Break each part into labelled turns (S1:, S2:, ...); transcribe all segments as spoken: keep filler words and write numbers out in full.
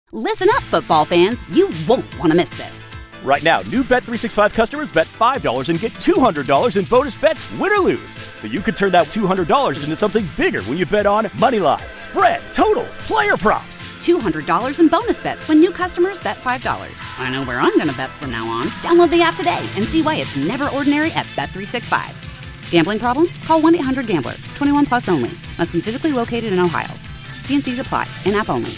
S1: Listen up, football fans. You won't want to miss this.
S2: Right now, new Bet three sixty-five customers bet five dollars and get two hundred dollars in bonus bets, win or lose. So you could turn that two hundred dollars into something bigger when you bet on money line, spread, totals, player props.
S1: two hundred dollars in bonus bets when new customers bet five dollars. I know where I'm going to bet from now on. Download the app today and see why it's never ordinary at Bet three sixty-five. Gambling problem? Call one eight hundred gambler. twenty-one plus only. Must be physically located in Ohio. T and C's apply. In-app only.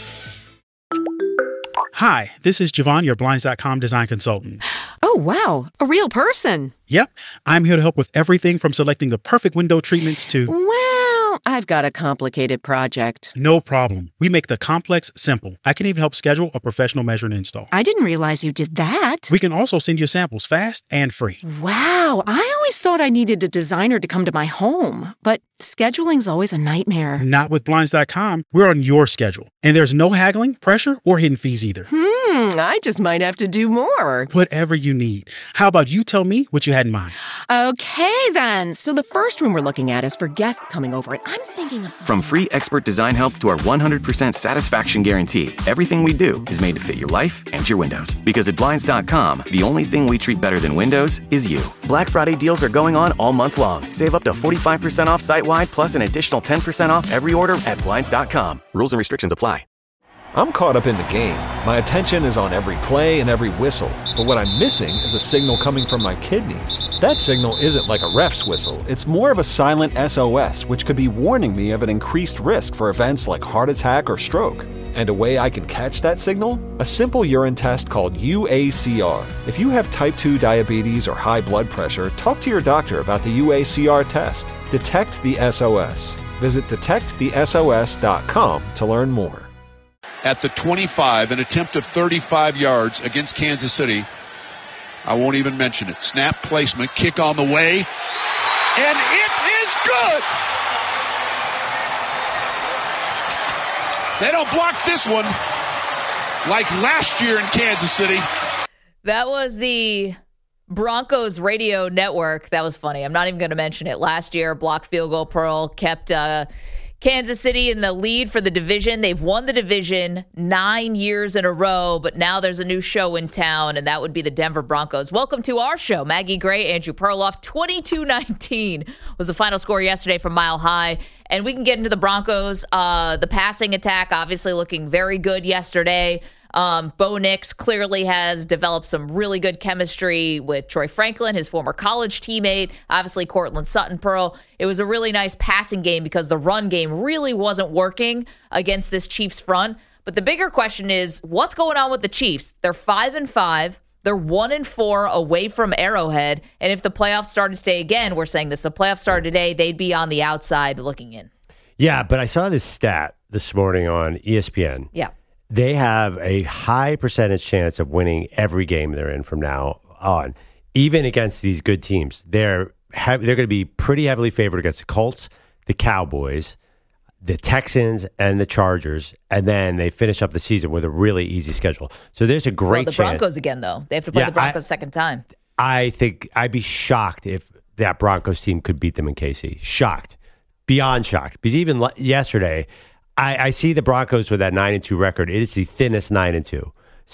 S3: Hi, this is Javon, your Blinds dot com design consultant.
S4: Oh, wow. A real person.
S3: Yep. I'm here to help with everything from selecting the perfect window treatments to...
S4: Well, I've got a complicated project.
S3: No problem. We make the complex simple. I can even help schedule a professional measure and install.
S4: I didn't realize you did that.
S3: We can also send you samples fast and free.
S4: Wow. I always thought I needed a designer to come to my home, but scheduling's always a nightmare.
S3: Not with Blinds dot com. We're on your schedule. And there's no haggling, pressure, or hidden fees either.
S4: Hmm, I just might have to do more.
S3: Whatever you need. How about you tell me what you had in mind?
S4: Okay, then. So the first room we're looking at is for guests coming over, and I'm thinking of...
S5: From free expert design help to our one hundred percent satisfaction guarantee, everything we do is made to fit your life and your windows. Because at Blinds dot com, the only thing we treat better than windows is you. Black Friday deals are going on all month long. Save up to forty-five percent off site-wide, plus an additional ten percent off every order at Blinds dot com. Rules and restrictions apply.
S6: I'm caught up in the game. My attention is on every play and every whistle. But what I'm missing is a signal coming from my kidneys. That signal isn't like a ref's whistle. It's more of a silent S O S, which could be warning me of an increased risk for events like heart attack or stroke. And a way I can catch that signal? A simple urine test called U A C R. If you have type two diabetes or high blood pressure, talk to your doctor about the U A C R test. Detect the S O S. Visit detect the S O S dot com to learn more.
S7: At the twenty-five, an attempt of thirty-five yards against Kansas City. I won't even mention it. Snap placement, kick on the way, and it is good! They don't block this one like last year in Kansas City.
S8: That was the Broncos radio network. That was funny. I'm not even going to mention it. Last year, blocked field goal Pearl kept... Uh, Kansas City in the lead for the division. They've won the division nine years in a row, but now there's a new show in town, and that would be the Denver Broncos. Welcome to our show. Maggie Gray, Andrew Perloff. twenty-two nineteen was the final score yesterday from Mile High, and we can get into the Broncos. Uh, the passing attack obviously looking very good yesterday. Um, Bo Nix clearly has developed some really good chemistry with Troy Franklin, his former college teammate, obviously Cortland Sutton Pearl. It was a really nice passing game because the run game really wasn't working against this Chiefs front. But the bigger question is, what's going on with the Chiefs? They're five and five. They're one and four away from Arrowhead. And if the playoffs started today, again, we're saying this, the playoffs started today, they'd be on the outside looking in.
S9: Yeah, but I saw this stat this morning on E S P N.
S8: Yeah.
S9: They have a high percentage chance of winning every game they're in from now on, even against these good teams. They're ha- they're going to be pretty heavily favored against the Colts, the Cowboys, the Texans, and the Chargers, and then they finish up the season with a really easy schedule. So there's a great
S8: well, the
S9: chance.
S8: Broncos again, though. They have to play
S9: Yeah,
S8: the Broncos
S9: I,
S8: second time.
S9: I think I'd be shocked if that Broncos team could beat them in K C. Shocked. Beyond shocked. Because even le- yesterday... I, I see the Broncos with that nine and two record. It is the thinnest nine and two.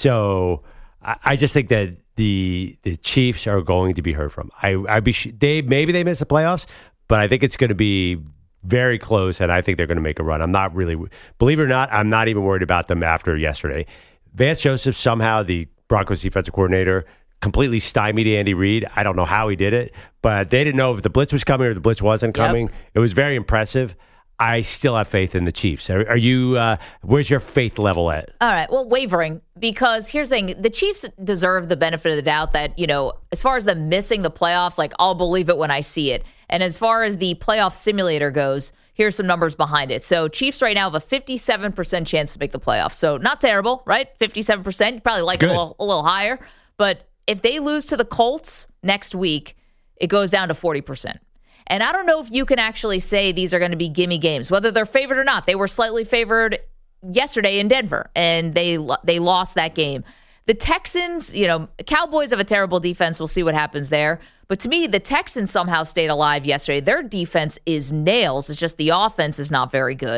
S9: So I, I just think that the the Chiefs are going to be heard from. I I'd be they maybe they miss the playoffs, but I think it's going to be very close, and I think they're going to make a run. I'm not really, believe it or not, I'm not even worried about them after yesterday. Vance Joseph, somehow the Broncos defensive coordinator, completely stymied Andy Reid. I don't know how he did it, but they didn't know if the blitz was coming or if the blitz wasn't coming. Yep. It was very impressive. I still have faith in the Chiefs. Are, are you, uh, where's your faith level at?
S8: All right. Well, wavering, because here's the thing. The Chiefs deserve the benefit of the doubt that, you know, as far as them missing the playoffs, like, I'll believe it when I see it. And as far as the playoff simulator goes, here's some numbers behind it. So Chiefs right now have a fifty-seven percent chance to make the playoffs. So not terrible, right? fifty-seven percent. You probably like it a little, a little higher. But if they lose to the Colts next week, it goes down to forty percent. And I don't know if you can actually say these are going to be gimme games, whether they're favored or not. They were slightly favored yesterday in Denver, and they they lost that game. The Texans, you know, Cowboys have a terrible defense. We'll see what happens there. But to me, the Texans somehow stayed alive yesterday. Their defense is nails. It's just the offense is not very good.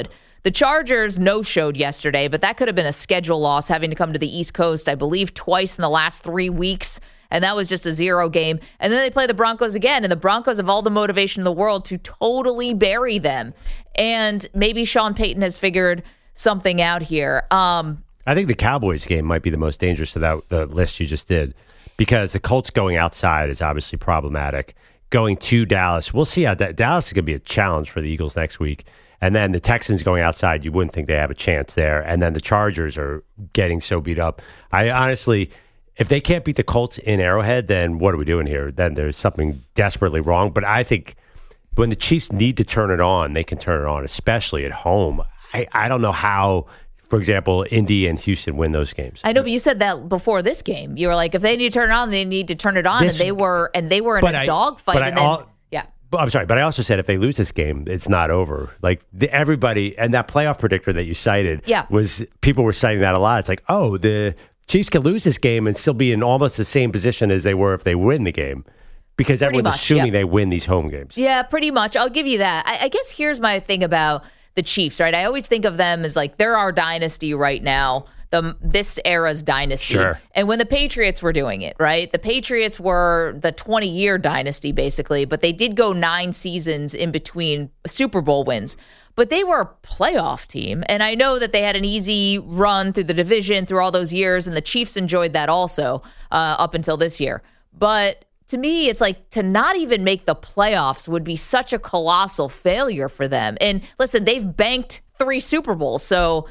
S8: The Chargers no-showed yesterday, but that could have been a schedule loss, having to come to the East Coast, I believe, twice in the last three weeks. And that was just a zero game. And then they play the Broncos again, and the Broncos have all the motivation in the world to totally bury them. And maybe Sean Payton has figured something out here. Um,
S9: I think the Cowboys game might be the most dangerous of that the list you just did, because the Colts going outside is obviously problematic. Going to Dallas, we'll see how da- Dallas is going to be a challenge for the Eagles next week. And then the Texans going outside, you wouldn't think they have a chance there. And then the Chargers are getting so beat up. I honestly, if they can't beat the Colts in Arrowhead, then what are we doing here? Then there's something desperately wrong. But I think when the Chiefs need to turn it on, they can turn it on, especially at home. I, I don't know how, for example, Indy and Houston win those games.
S8: I know, but you said that before this game. You were like, if they need to turn it on, they need to turn it on.
S9: This,
S8: and they were and they were in a
S9: I,
S8: dogfight. And then,
S9: all,
S8: yeah.
S9: I'm sorry, but I also said if they lose this game, it's not over. Like the, everybody, and that playoff predictor that you cited,
S8: yeah.
S9: was people were citing that a lot. It's like, oh, the Chiefs can lose this game and still be in almost the same position as they were if they win the game, because
S8: pretty
S9: everyone's
S8: much,
S9: assuming
S8: yeah.
S9: they win these home games.
S8: Yeah, pretty much. I'll give you that. I, I guess here's my thing about the Chiefs, right? I always think of them as like they're our dynasty right now. The, this era's dynasty.
S9: Sure.
S8: And when the Patriots were doing it, right? The Patriots were the twenty-year dynasty, basically, but they did go nine seasons in between Super Bowl wins. But they were a playoff team, and I know that they had an easy run through the division through all those years, and the Chiefs enjoyed that also uh, up until this year. But to me, it's like to not even make the playoffs would be such a colossal failure for them. And listen, they've banked three Super Bowls, so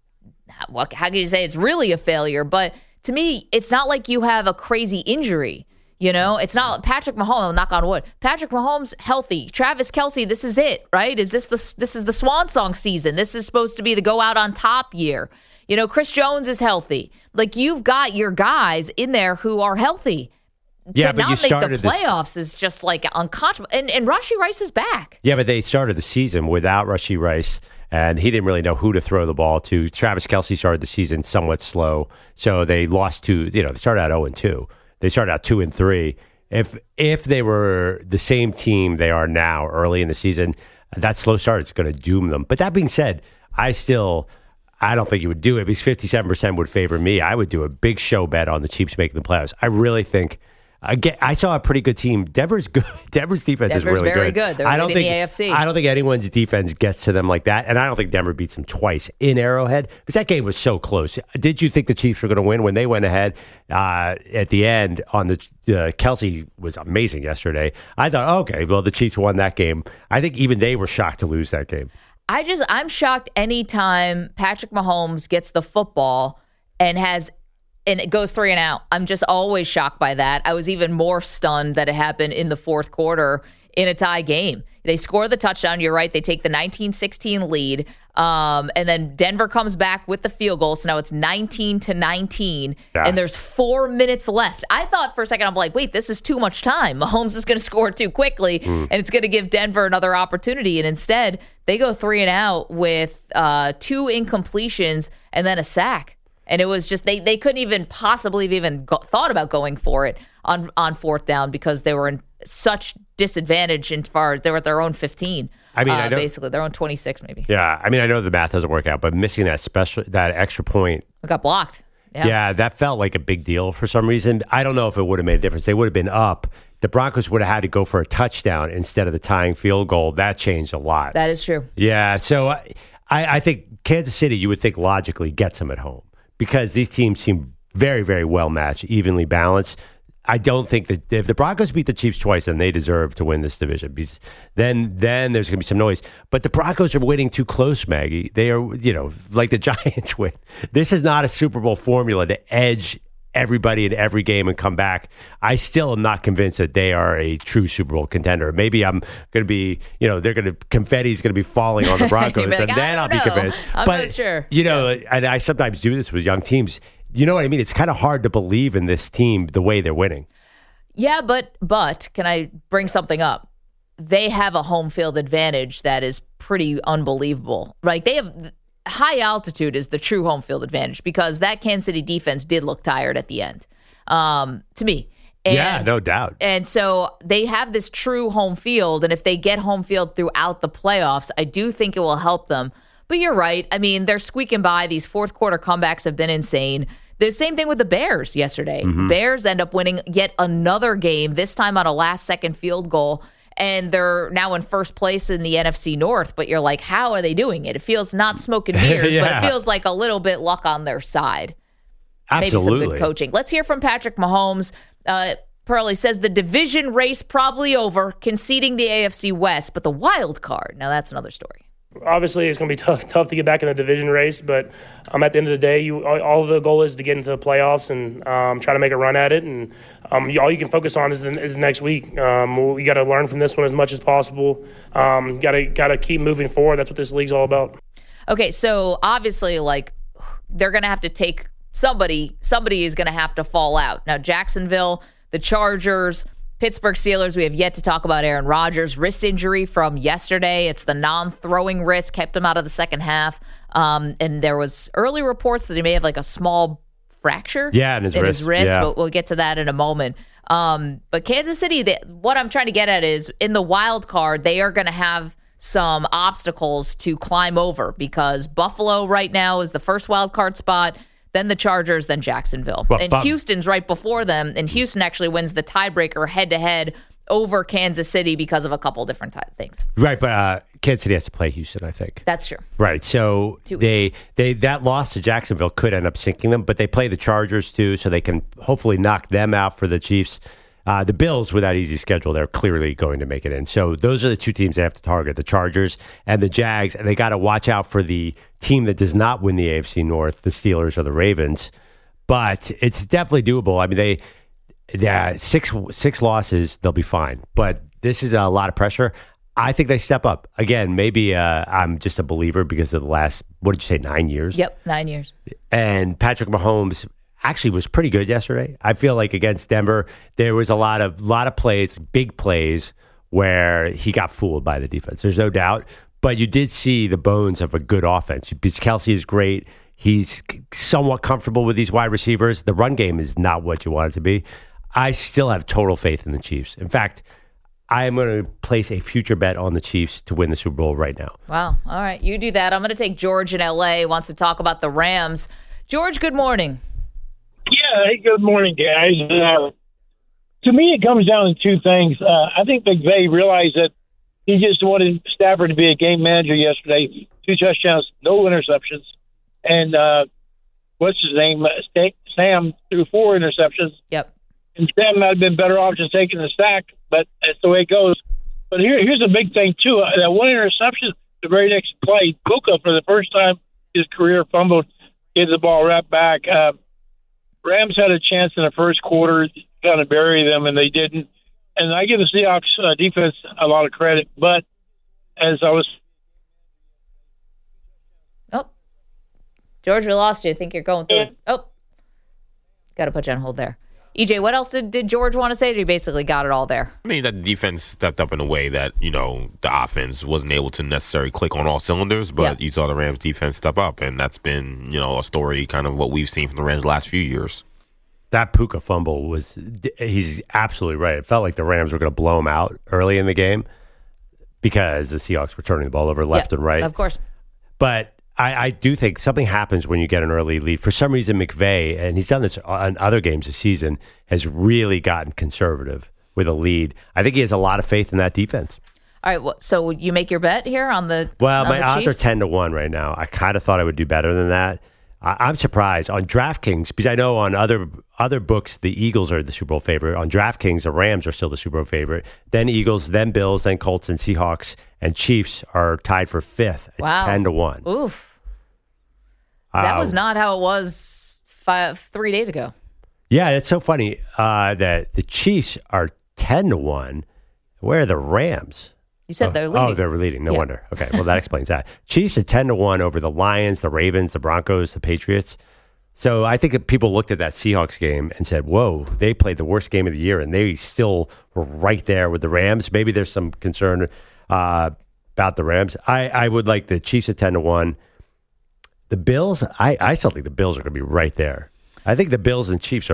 S8: what, how can you say it's really a failure? But to me, it's not like you have a crazy injury. You know, it's not Patrick Mahomes, knock on wood. Patrick Mahomes healthy. Travis Kelce, this is it, right? Is this the this is the swan song season? This is supposed to be the go out on top year. You know, Chris Jones is healthy. Like you've got your guys in there who are healthy.
S9: Yeah,
S8: to
S9: but
S8: not
S9: you
S8: make the
S9: started
S8: playoffs
S9: this...
S8: is just like unconscionable. And and Rashee Rice is back.
S9: Yeah, but they started the season without Rashee Rice, and he didn't really know who to throw the ball to. Travis Kelce started the season somewhat slow, so they lost to, you know, they started out oh and two. They started out two and three. If if they were the same team they are now early in the season, that slow start is going to doom them. But that being said, I still, I don't think you would do it because fifty-seven percent would favor me. I would do a big show bet on the Chiefs making the playoffs. I really think. Again, I saw a pretty good team. Denver's good. Denver's defense
S8: Denver's
S9: is really
S8: very
S9: good.
S8: good. They're
S9: I don't
S8: leading
S9: think
S8: the A F C.
S9: I don't think anyone's defense gets to them like that, and I don't think Denver beats them twice in Arrowhead because that game was so close. Did you think the Chiefs were going to win when they went ahead uh, at the end? On the uh, Kelce was amazing yesterday. I thought, okay, well the Chiefs won that game. I think even they were shocked to lose that game.
S8: I just I'm shocked anytime Patrick Mahomes gets the football and has. And it goes three and out. I'm just always shocked by that. I was even more stunned that it happened in the fourth quarter in a tie game. They score the touchdown. You're right. They take the nineteen sixteen lead. Um, and then Denver comes back with the field goal. So now it's nineteen to nineteen. Yeah. And there's four minutes left. I thought for a second, I'm like, wait, this is too much time. Mahomes is going to score too quickly. Mm. And it's going to give Denver another opportunity. And instead, they go three and out with uh, two incompletions and then a sack. And it was just they, they couldn't even possibly have even go, thought about going for it on on fourth down because they were in such disadvantage as far as they were at their own fifteen.
S9: I mean,
S8: uh,
S9: I
S8: basically their own twenty-six maybe.
S9: Yeah, I mean, I know the math doesn't work out, but missing that special that extra point,
S8: it got blocked. Yeah.
S9: yeah, that felt like a big deal for some reason. I don't know if it would have made a difference. They would have been up. The Broncos would have had to go for a touchdown instead of the tying field goal. That changed a lot.
S8: That is true.
S9: Yeah, so I I think Kansas City, you would think logically gets them at home. Because these teams seem very, very well matched, evenly balanced. I don't think that if the Broncos beat the Chiefs twice, then they deserve to win this division. Because then, then there's going to be some noise. But the Broncos are winning too close, Maggie. They are, you know, like the Giants win. This is not a Super Bowl formula to edge everybody in every game and come back. I still am not convinced that they are a true Super Bowl contender. Maybe I'm going to be, you know, they're going to, confetti's going to be falling on the Broncos,
S8: like,
S9: and then I'll
S8: know.
S9: be convinced.
S8: I'm
S9: but,
S8: not sure.
S9: You know, yeah. And I sometimes do this with young teams. You know what I mean? It's kind of hard to believe in this team the way they're winning.
S8: Yeah, but, but can I bring something up? They have a home field advantage that is pretty unbelievable. Like they have... High altitude is the true home field advantage because that Kansas City defense did look tired at the end, um, to me. And,
S9: yeah, no doubt.
S8: And so they have this true home field, and if they get home field throughout the playoffs, I do think it will help them. But you're right. I mean, they're squeaking by. These fourth quarter comebacks have been insane. The same thing with the Bears yesterday. Mm-hmm. Bears end up winning yet another game, this time on a last-second field goal, and they're now in first place in the N F C North. But you're like, how are they doing it? It feels not smoke and mirrors, yeah. but it feels like a little bit luck on their side.
S9: Absolutely.
S8: Maybe some good coaching. Let's hear from Patrick Mahomes. Uh, Pearlie says the division race probably over, conceding the A F C West, but the wild card, now that's another story.
S10: Obviously, it's going to be tough tough to get back in the division race, but um, at the end of the day, you all, all the goal is to get into the playoffs and um, try to make a run at it. And um, you, all you can focus on is, the, is next week. Um, we got to learn from this one as much as possible. Um, got to got to keep moving forward. That's what this league's all about.
S8: Okay, so obviously, like they're going to have to take somebody. Somebody is going to have to fall out. Now, Jacksonville, the Chargers, Pittsburgh Steelers, we have yet to talk about Aaron Rodgers' wrist injury from yesterday. It's the non-throwing wrist, kept him out of the second half. Um, and there was early reports that he may have like a small fracture
S9: yeah, in his
S8: in
S9: wrist,
S8: his wrist
S9: yeah.
S8: but we'll get to that in a moment. Um, but Kansas City, they, what I'm trying to get at is in the wild card, they are going to have some obstacles to climb over because Buffalo right now is the first wild card spot. Then the Chargers, then Jacksonville. Well, and but, Houston's right before them, and Houston actually wins the tiebreaker head-to-head over Kansas City because of a couple different t- things.
S9: Right, but uh, Kansas City has to play Houston, I think.
S8: That's true.
S9: Right, so they they that loss to Jacksonville could end up sinking them, but they play the Chargers too, so they can hopefully knock them out for the Chiefs. Uh, the Bills, with that easy schedule, they're clearly going to make it in. So those are the two teams they have to target, the Chargers and the Jags. And they got to watch out for the team that does not win the A F C North, the Steelers or the Ravens. But it's definitely doable. I mean, they yeah, six six losses, they'll be fine. But this is a lot of pressure. I think they step up. Again, maybe uh, I'm just a believer because of the last, what did you say, nine years?
S8: Yep, nine years.
S9: And Patrick Mahomes actually was pretty good yesterday. I feel like against Denver, there was a lot of lot of plays, big plays, where he got fooled by the defense. There's no doubt. But you did see the bones of a good offense. Because Kelsey is great. He's somewhat comfortable with these wide receivers. The run game is not what you want it to be. I still have total faith in the Chiefs. In fact, I am going to place a future bet on the Chiefs to win the Super Bowl right now.
S8: Wow. All right. You do that. I'm going to take George in L A, wants to talk about the Rams. George, good morning.
S11: Yeah, hey, good morning, guys. Uh, to me, it comes down to two things. Uh, I think McVay realized that he just wanted Stafford to be a game manager yesterday. Two touchdowns, no interceptions. And uh, what's his name? Sam threw four interceptions.
S8: Yep.
S11: And Sam might have been better off just taking the sack, but that's the way it goes. But here, here's a big thing, too. Uh, that one interception, the very next play, Puka, for the first time in his career, fumbled, gave the ball right back. Uh, Rams had a chance in the first quarter to kind of bury them, and they didn't. And I give the Seahawks uh, defense a lot of credit. But as I was...
S8: Oh. George, we lost you. I think you're going through it. Oh. Got to put you on hold there. E J, what else did, did George want to say? Or you basically got it all there?
S12: I mean, that the defense stepped up in a way that, you know, the offense wasn't able to necessarily click on all cylinders, but yeah. You saw the Rams defense step up, and that's been, you know, a story kind of what we've seen from the Rams the last few years.
S9: That Puka fumble was, he's absolutely right. It felt like the Rams were going to blow him out early in the game because the Seahawks were turning the ball over left
S8: yeah,
S9: and right.
S8: Of course.
S9: But I, I do think something happens when you get an early lead. For some reason, McVay, and he's done this on other games this season, has really gotten conservative with a lead. I think he has a lot of faith in that defense.
S8: All right, well, so you make your bet here on the
S9: Well,
S8: on
S9: my
S8: the
S9: odds
S8: Chiefs?
S9: are ten to one right now. I kind of thought I would do better than that. I, I'm surprised. On DraftKings, because I know on other other books, the Eagles are the Super Bowl favorite. On DraftKings, the Rams are still the Super Bowl favorite. Then Eagles, then Bills, then Colts and Seahawks, and Chiefs are tied for fifth at
S8: wow.
S9: ten to one.
S8: Oof. That
S9: Uh,
S8: was not how it was five, three days ago.
S9: Yeah, it's so funny uh, that the Chiefs are ten to one. Where are the Rams?
S8: You said
S9: oh,
S8: they're leading.
S9: Oh, they're leading. No
S8: yeah.
S9: wonder. Okay, well, that explains that. Chiefs at ten to one over the Lions, the Ravens, the Broncos, the Patriots. So I think that people looked at that Seahawks game and said, whoa, they played the worst game of the year, and they still were right there with the Rams. Maybe there's some concern uh, about the Rams. I, I would like the Chiefs at ten to one. The Bills, I, I still think the Bills are going to be right there. I think the Bills and Chiefs are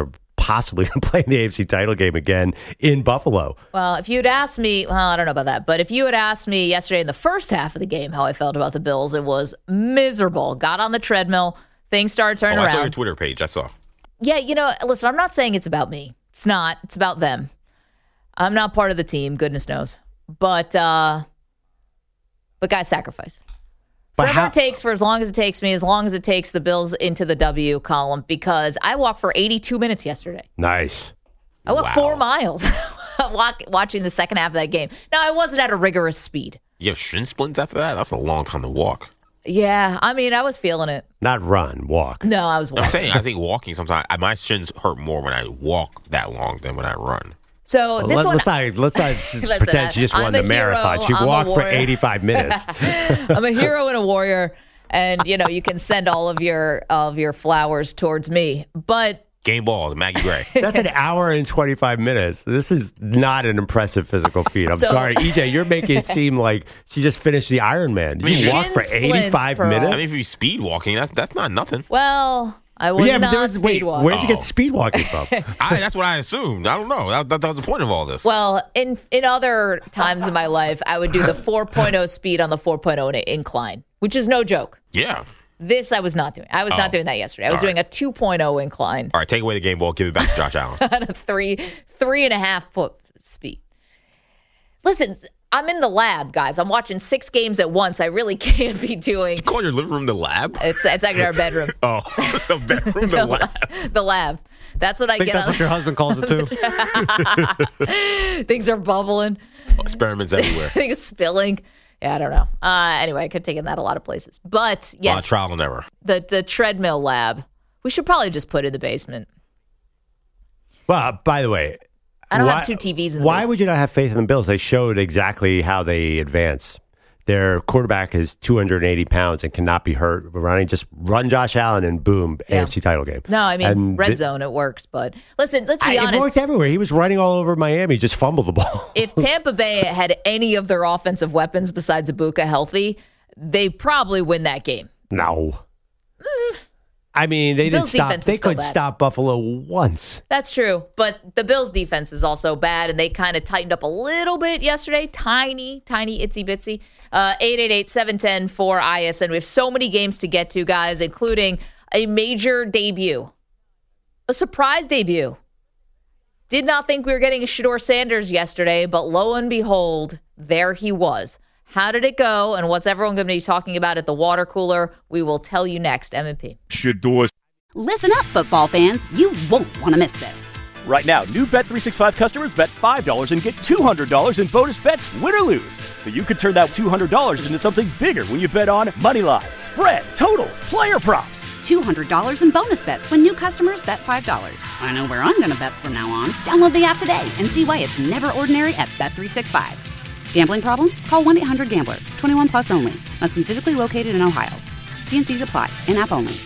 S9: possibly play in the A F C title game again in Buffalo.
S8: Well, if you'd asked me, well, I don't know about that, but if you had asked me yesterday in the first half of the game how I felt about the Bills, it was miserable. Got on the treadmill, things started turning
S12: oh, I
S8: around.
S12: saw your Twitter page. I saw.
S8: Yeah, you know, listen, I'm not saying it's about me. It's not. It's about them. I'm not part of the team, goodness knows. But, uh, but guys, sacrifice.
S9: But
S8: Whatever
S9: how-
S8: it takes for as long as it takes me, as long as it takes the Bills into the W column, because I walked for eighty-two minutes yesterday.
S9: Nice.
S8: I walked
S12: Wow.
S8: four miles walk, watching the second half of that game. Now, I wasn't at a rigorous speed.
S12: You have shin splints after that? That's a long time to walk.
S8: Yeah, I mean, I was feeling it.
S9: Not run, walk.
S8: No, I was walking.
S12: I'm saying I think walking sometimes, my shins hurt more when I walk that long than when I run.
S8: So
S9: Well,
S8: this
S9: let,
S8: one,
S9: let's not, let's not
S8: Listen,
S9: pretend she just
S8: I'm
S9: won
S8: a
S9: the marathon.
S8: hero.
S9: She
S8: I'm a
S9: walked for
S8: warrior.
S9: eighty-five minutes.
S8: I'm a hero and a warrior, and you know you can send all of your of your flowers towards me. But
S12: Game balls, Maggie Gray.
S9: That's an hour and twenty-five minutes. This is not an impressive physical feat. I'm
S8: So-
S9: sorry. E J, you're making it seem like she just finished the Ironman.
S12: I mean,
S9: You walked for
S8: shin splints,
S9: eighty-five
S8: Pearl.
S9: minutes?
S12: I mean, if you speed walking, that's that's not nothing.
S8: well, I was
S9: yeah, but
S8: not
S9: there was,
S8: speed
S9: wait,
S8: walking.
S9: where'd you get
S12: Oh.
S9: speed walking from?
S12: I, that's what I assumed. I don't know. That, that, that was the point of all this.
S8: Well, in in other times in my life, I would do the four point oh speed on the four point oh incline, which is no joke.
S12: yeah.
S8: This I was not doing. I was
S12: Oh.
S8: not doing that yesterday. I was
S12: All
S8: doing a two point oh incline
S12: All right, take away the game ball, give it back to Josh Allen.
S8: at a three three and a half foot speed. Listen, I'm in the lab, guys. I'm watching six games at once. I really can't be doing.
S12: Call your living room the lab?
S8: It's it's actually our bedroom.
S12: Oh, the bedroom, the lab.
S8: The lab. That's what I,
S9: I think
S8: get
S9: that's
S8: on.
S9: what your husband calls it too.
S8: Things are bubbling.
S12: Experiments everywhere.
S8: Things spilling. Yeah, I don't know. Uh, anyway, I could take in that a lot of places. But
S12: A lot of
S8: yes,
S12: trial and error.
S8: the the treadmill lab. We should probably just put it in the basement.
S9: Well, by the way,
S8: I don't
S9: why,
S8: have two T Vs in the
S9: Why
S8: basement.
S9: would you not have faith in the Bills? They showed exactly how they advance. Their quarterback is two hundred eighty pounds and cannot be hurt running. Just run Josh Allen and boom,
S8: Yeah.
S9: A F C title game.
S8: No, I mean,
S9: And
S8: red
S9: th-
S8: zone, it works. But listen, let's
S9: I,
S8: be
S9: it
S8: honest.
S9: worked everywhere. He was running all over Miami, just fumbled the ball.
S8: If Tampa Bay had any of their offensive weapons besides Ibuka healthy, they probably win that game.
S9: No. I mean, they didn't
S8: Bills
S9: stop.
S8: defense is
S9: They
S8: still
S9: could
S8: bad.
S9: stop Buffalo once.
S8: That's true. But the Bills' defense is also bad, and they kind of tightened up a little bit yesterday. Tiny, tiny, itsy bitsy. Uh, eight eight eight, seven one zero, four I S N. We have so many games to get to, guys, including a major debut, a surprise debut. Did not think we were getting a Shedeur Sanders yesterday, but lo and behold, there he was. How did it go, and what's everyone going to be talking about at the water cooler? We will tell you next. M and P.
S2: Shedeur.
S1: Listen up, football fans. You won't want to miss this.
S2: Right now, new Bet three sixty-five customers bet five dollars and get two hundred dollars in bonus bets, win or lose. So you could turn that two hundred dollars into something bigger when you bet on Moneyline, spread, totals, player props.
S1: two hundred dollars in bonus bets when new customers bet five dollars. I know where I'm going to bet from now on. Download the app today and see why it's never ordinary at Bet three sixty-five. Gambling problem? Call one eight hundred gambler. twenty-one plus only. Must be physically located in Ohio. T and Cs apply. In-app only.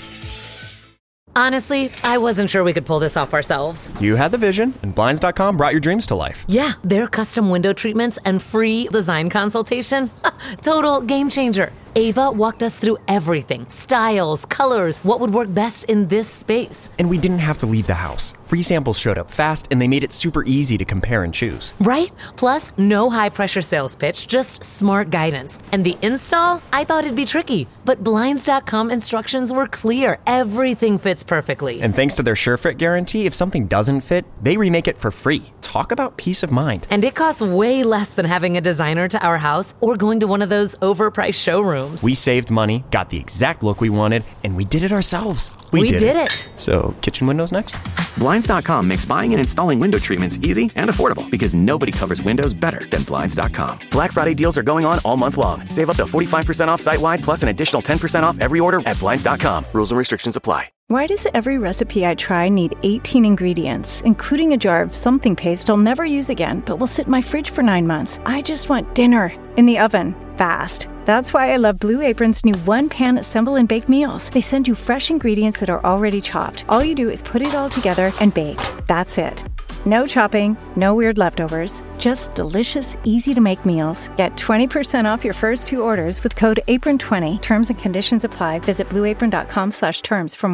S13: Honestly, I wasn't sure we could pull this off ourselves.
S14: You had the vision, and Blinds dot com brought your dreams to life.
S13: Yeah, their custom window treatments and free design consultation. Total game changer. Ava walked us through everything. Styles, colors, what would work best in this space.
S14: And we didn't have to leave the house. Free samples showed up fast, and they made it super easy to compare and choose.
S13: Right? Plus, no high-pressure sales pitch, just smart guidance. And the install? I thought it'd be tricky, but Blinds dot com instructions were clear. Everything fits perfectly.
S14: And thanks to their SureFit guarantee, if something doesn't fit, they remake it for free. Talk about peace of mind.
S13: And it costs way less than having a designer to our house or going to one of those overpriced showrooms.
S14: We saved money, got the exact look we wanted, and we did it ourselves.
S13: We did it.
S14: So, kitchen windows next?
S5: Blinds dot com makes buying and installing window treatments easy and affordable because nobody covers windows better than Blinds dot com. Black Friday deals are going on all month long. Save up to forty-five percent off site-wide plus an additional ten percent off every order at Blinds dot com. Rules and restrictions apply.
S15: Why does every recipe I try need eighteen ingredients, including a jar of something paste I'll never use again, but will sit in my fridge for nine months? I just want dinner in the oven, fast. That's why I love Blue Apron's new one-pan assemble and bake meals. They send you fresh ingredients that are already chopped. All you do is put it all together and bake. That's it. No chopping, no weird leftovers, just delicious, easy-to-make meals. Get twenty percent off your first two orders with code apron twenty. Terms and conditions apply. Visit blue apron dot com slash terms for more.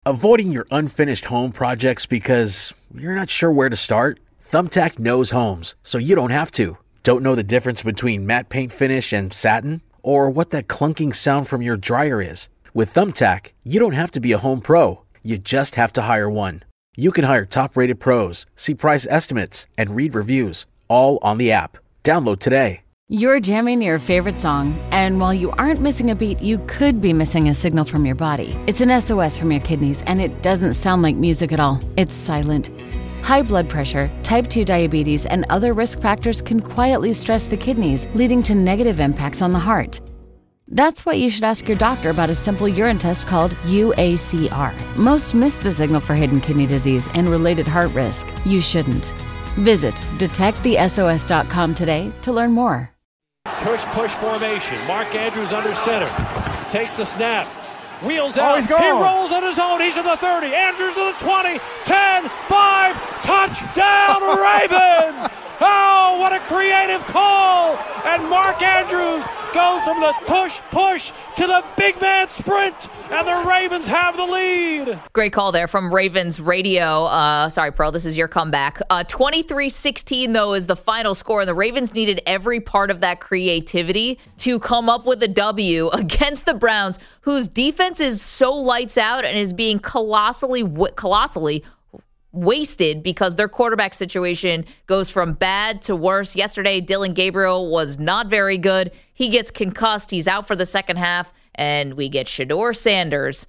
S16: Avoiding your unfinished home projects because you're not sure where to start? Thumbtack knows homes, so you don't have to. Don't know the difference between matte paint finish and satin? Or what that clunking sound from your dryer is? With Thumbtack, you don't have to be a home pro. You just have to hire one. You can hire top-rated pros, see price estimates, and read reviews, all on the app. Download today.
S17: You're jamming your favorite song, and while you aren't missing a beat, you could be missing a signal from your body. It's an S O S from your kidneys, and it doesn't sound like music at all. It's silent. High blood pressure, type two diabetes, and other risk factors can quietly stress the kidneys, leading to negative impacts on the heart. That's why you should ask your doctor about a simple urine test called U A C R. Most miss the signal for hidden kidney disease and related heart risk. You shouldn't. Visit detect the S O S dot com today to learn more.
S18: Tush-push formation. Mark Andrews under center. Takes the snap. Wheels
S19: Oh,
S18: out.
S19: he's gone.
S18: He rolls on his own. He's to the thirty. Andrews to the twenty. ten, five. Touchdown, Ravens! Oh, what a creative call! And Mark Andrews goes from the tush-push to the big man sprint, and the Ravens have the lead.
S8: Great call there from Ravens Radio. Uh, sorry, Pearl, this is your comeback. Uh, twenty-three sixteen, though, is the final score, and the Ravens needed every part of that creativity to come up with a W against the Browns, whose defense is so lights out and is being colossally, colossally wasted because their quarterback situation goes from bad to worse. Yesterday, Dillon Gabriel was not very good. He gets concussed. He's out for the second half, and we get Shedeur Sanders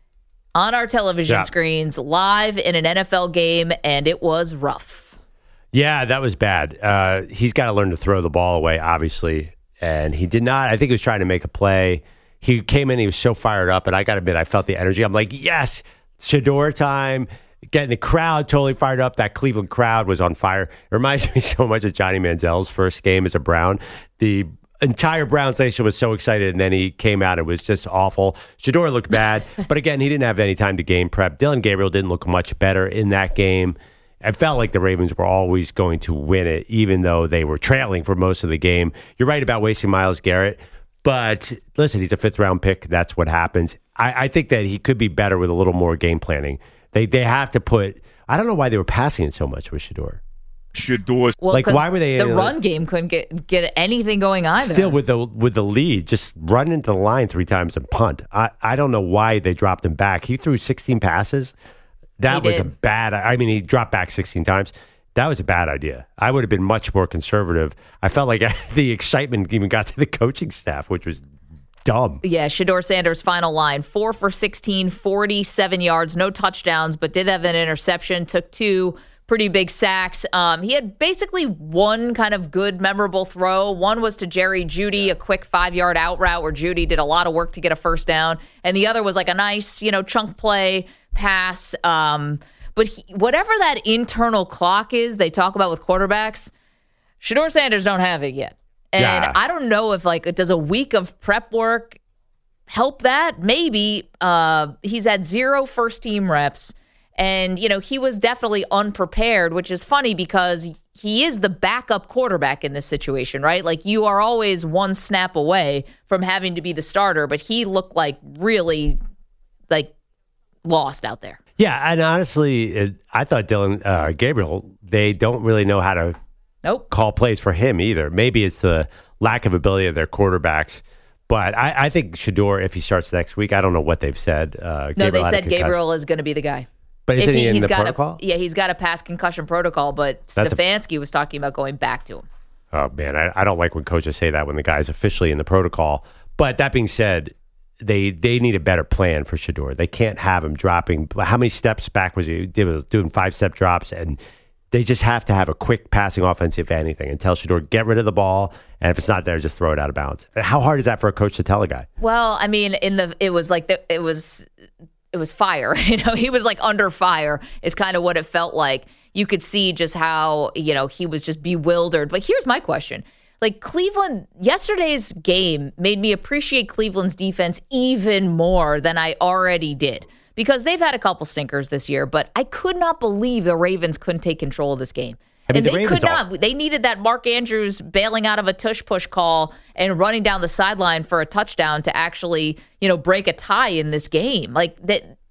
S8: on our television
S9: yeah.
S8: screens live in an N F L game, and it was rough.
S9: Yeah, that was bad. Uh, he's got to learn to throw the ball away, obviously, and he did not. I think he was trying to make a play. He came in, he was so fired up, and I got to admit, I felt the energy. I'm like, yes, Shedeur time. Getting the crowd totally fired up. That Cleveland crowd was on fire. It reminds me so much of Johnny Manziel's first game as a Brown. The entire Browns nation was so excited, and then he came out. It was just awful. Shedeur looked bad, but again, he didn't have any time to game prep. Dillon Gabriel didn't look much better in that game. I felt like the Ravens were always going to win it, even though they were trailing for most of the game. You're right about wasting Myles Garrett, but listen, he's a fifth-round pick. That's what happens. I, I think that he could be better with a little more game planning. They they have to put. I don't know why they were passing it so much with Shedeur.
S19: Shedeur,
S8: well,
S9: like why were they?
S8: The run game couldn't get get anything going either.
S9: Still with the with the lead, just run into the line three times and punt. I, I don't know why they dropped him back. He threw sixteen passes. That
S8: He
S9: was
S8: did.
S9: a bad. I mean, he dropped back sixteen times. That was a bad idea. I would have been much more conservative. I felt like the excitement even got to the coaching staff, which was dumb.
S8: Yeah, Shedeur Sanders' final line, four for sixteen, forty-seven yards, no touchdowns, but did have an interception, took two pretty big sacks. Um, he had basically one kind of good, memorable throw. One was to Jerry Jeudy, a quick five-yard out route where Jeudy did a lot of work to get a first down. And the other was like a nice, you know, chunk play pass. Um, but he, whatever that internal clock is they talk about with quarterbacks, Shedeur Sanders don't have it yet. And
S9: Yeah.
S8: I don't know if, like, does a week of prep work help that? Maybe. Uh, he's had zero first-team reps. And, you know, he was definitely unprepared, which is funny because he is the backup quarterback in this situation, right? Like, you are always one snap away from having to be the starter, but he looked like really, like, lost out there.
S9: Yeah, and honestly, it, I thought Dillon uh, Gabriel, they don't really know how to
S8: Nope.
S9: call plays for him either. Maybe it's the lack of ability of their quarterbacks. But I, I think Shedeur, if he starts next week, I don't know what they've said. Uh,
S8: No,
S9: Gabriel
S8: they
S9: had a
S8: said
S9: concussion.
S8: Gabriel is going to be the guy.
S9: But isn't
S8: If
S9: he in
S8: he's
S9: the
S8: got
S9: protocol?
S8: A, yeah, he's got a pass concussion protocol, but
S9: That's a-
S8: Stefanski was talking about going back to him.
S9: Oh, man, I, I don't like when coaches say that when the guy's officially in the protocol. But that being said, they they need a better plan for Shedeur. They can't have him dropping. How many steps back was he? He was doing five-step drops, and they just have to have a quick passing offense, if anything, and tell Shedeur, get rid of the ball, and if it's not there, just throw it out of bounds. How hard is that for a coach to tell a guy?
S8: Well, I mean, in the it was like the, it was it was fire. You know, he was like under fire is kind of what it felt like. You could see just how, you know, he was just bewildered. But here's my question. Like Cleveland, yesterday's game made me appreciate Cleveland's defense even more than I already did. Because they've had a couple stinkers this year, but I could not believe the Ravens couldn't take control of this game.
S9: I mean,
S8: and
S9: the
S8: they
S9: Ravens
S8: could
S9: all-
S8: not. They needed that Mark Andrews bailing out of a tush-push call and running down the sideline for a touchdown to actually, you know, break a tie in this game. Like that,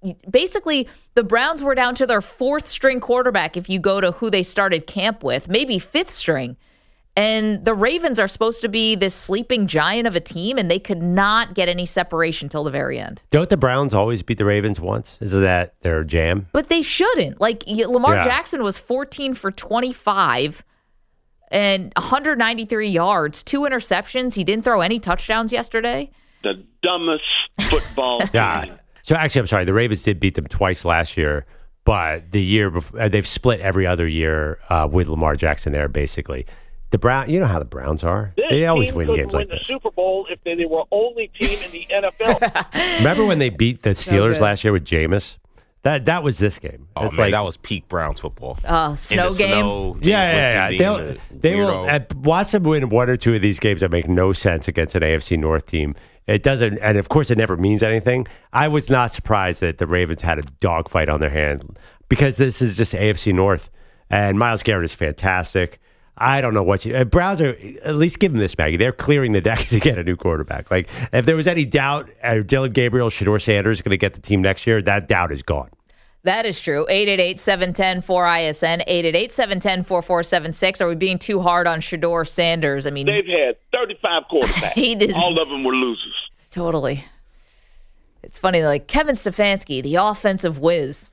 S8: basically the Browns were down to their fourth string quarterback if you go to who they started camp with, maybe fifth string. And the Ravens are supposed to be this sleeping giant of a team, and they could not get any separation till the very end.
S9: Don't the Browns always beat the Ravens once? Is that their jam?
S8: But they shouldn't. Like, Lamar
S9: Yeah.
S8: Jackson was fourteen for twenty-five and one hundred ninety-three yards, two interceptions. He didn't throw any touchdowns yesterday.
S19: The dumbest football
S9: Yeah.
S19: team.
S9: So actually, I'm sorry. The Ravens did beat them twice last year, but the year before, they've split every other year uh, with Lamar Jackson there, basically. The Brown, you know how the Browns are.
S18: This
S9: They always
S18: team
S9: win
S18: couldn't
S9: games
S18: win
S9: like
S18: the
S9: this.
S18: Super Bowl if they, they were only team in the N F L.
S9: Remember when they beat the
S8: So
S9: Steelers
S8: good.
S9: last year with Jameis? That that was this game.
S12: Oh,
S9: It's
S12: man,
S9: like-
S12: that was peak Browns football.
S8: Uh,
S12: In
S8: snow
S12: the
S8: game.
S12: snow,
S9: Yeah, yeah, yeah.
S12: Jameis
S9: They'll,
S12: being the
S9: they will
S12: weirdo.
S9: uh, watch them win one or two of these games that make no sense against an A F C North team. It doesn't, and of course, it never means anything. I was not surprised that the Ravens had a dogfight on their hand because this is just A F C North, and Myles Garrett is fantastic. I don't know what you. Uh, Browns are at least give them this, Maggie. They're clearing the deck to get a new quarterback. Like if there was any doubt, uh, Dylan Gabriel, Shador Sanders is going to get the team next year. That doubt is gone.
S8: That is true. eight eight eight, seven one zero, four I S N, eight eight eight, seven one zero, four four seven six. Are we being too hard on Shador Sanders? I mean,
S19: They've had thirty-five quarterbacks.
S8: He did-
S19: All of them were losers.
S8: totally. It's funny, like Kevin Stefanski, the offensive whiz.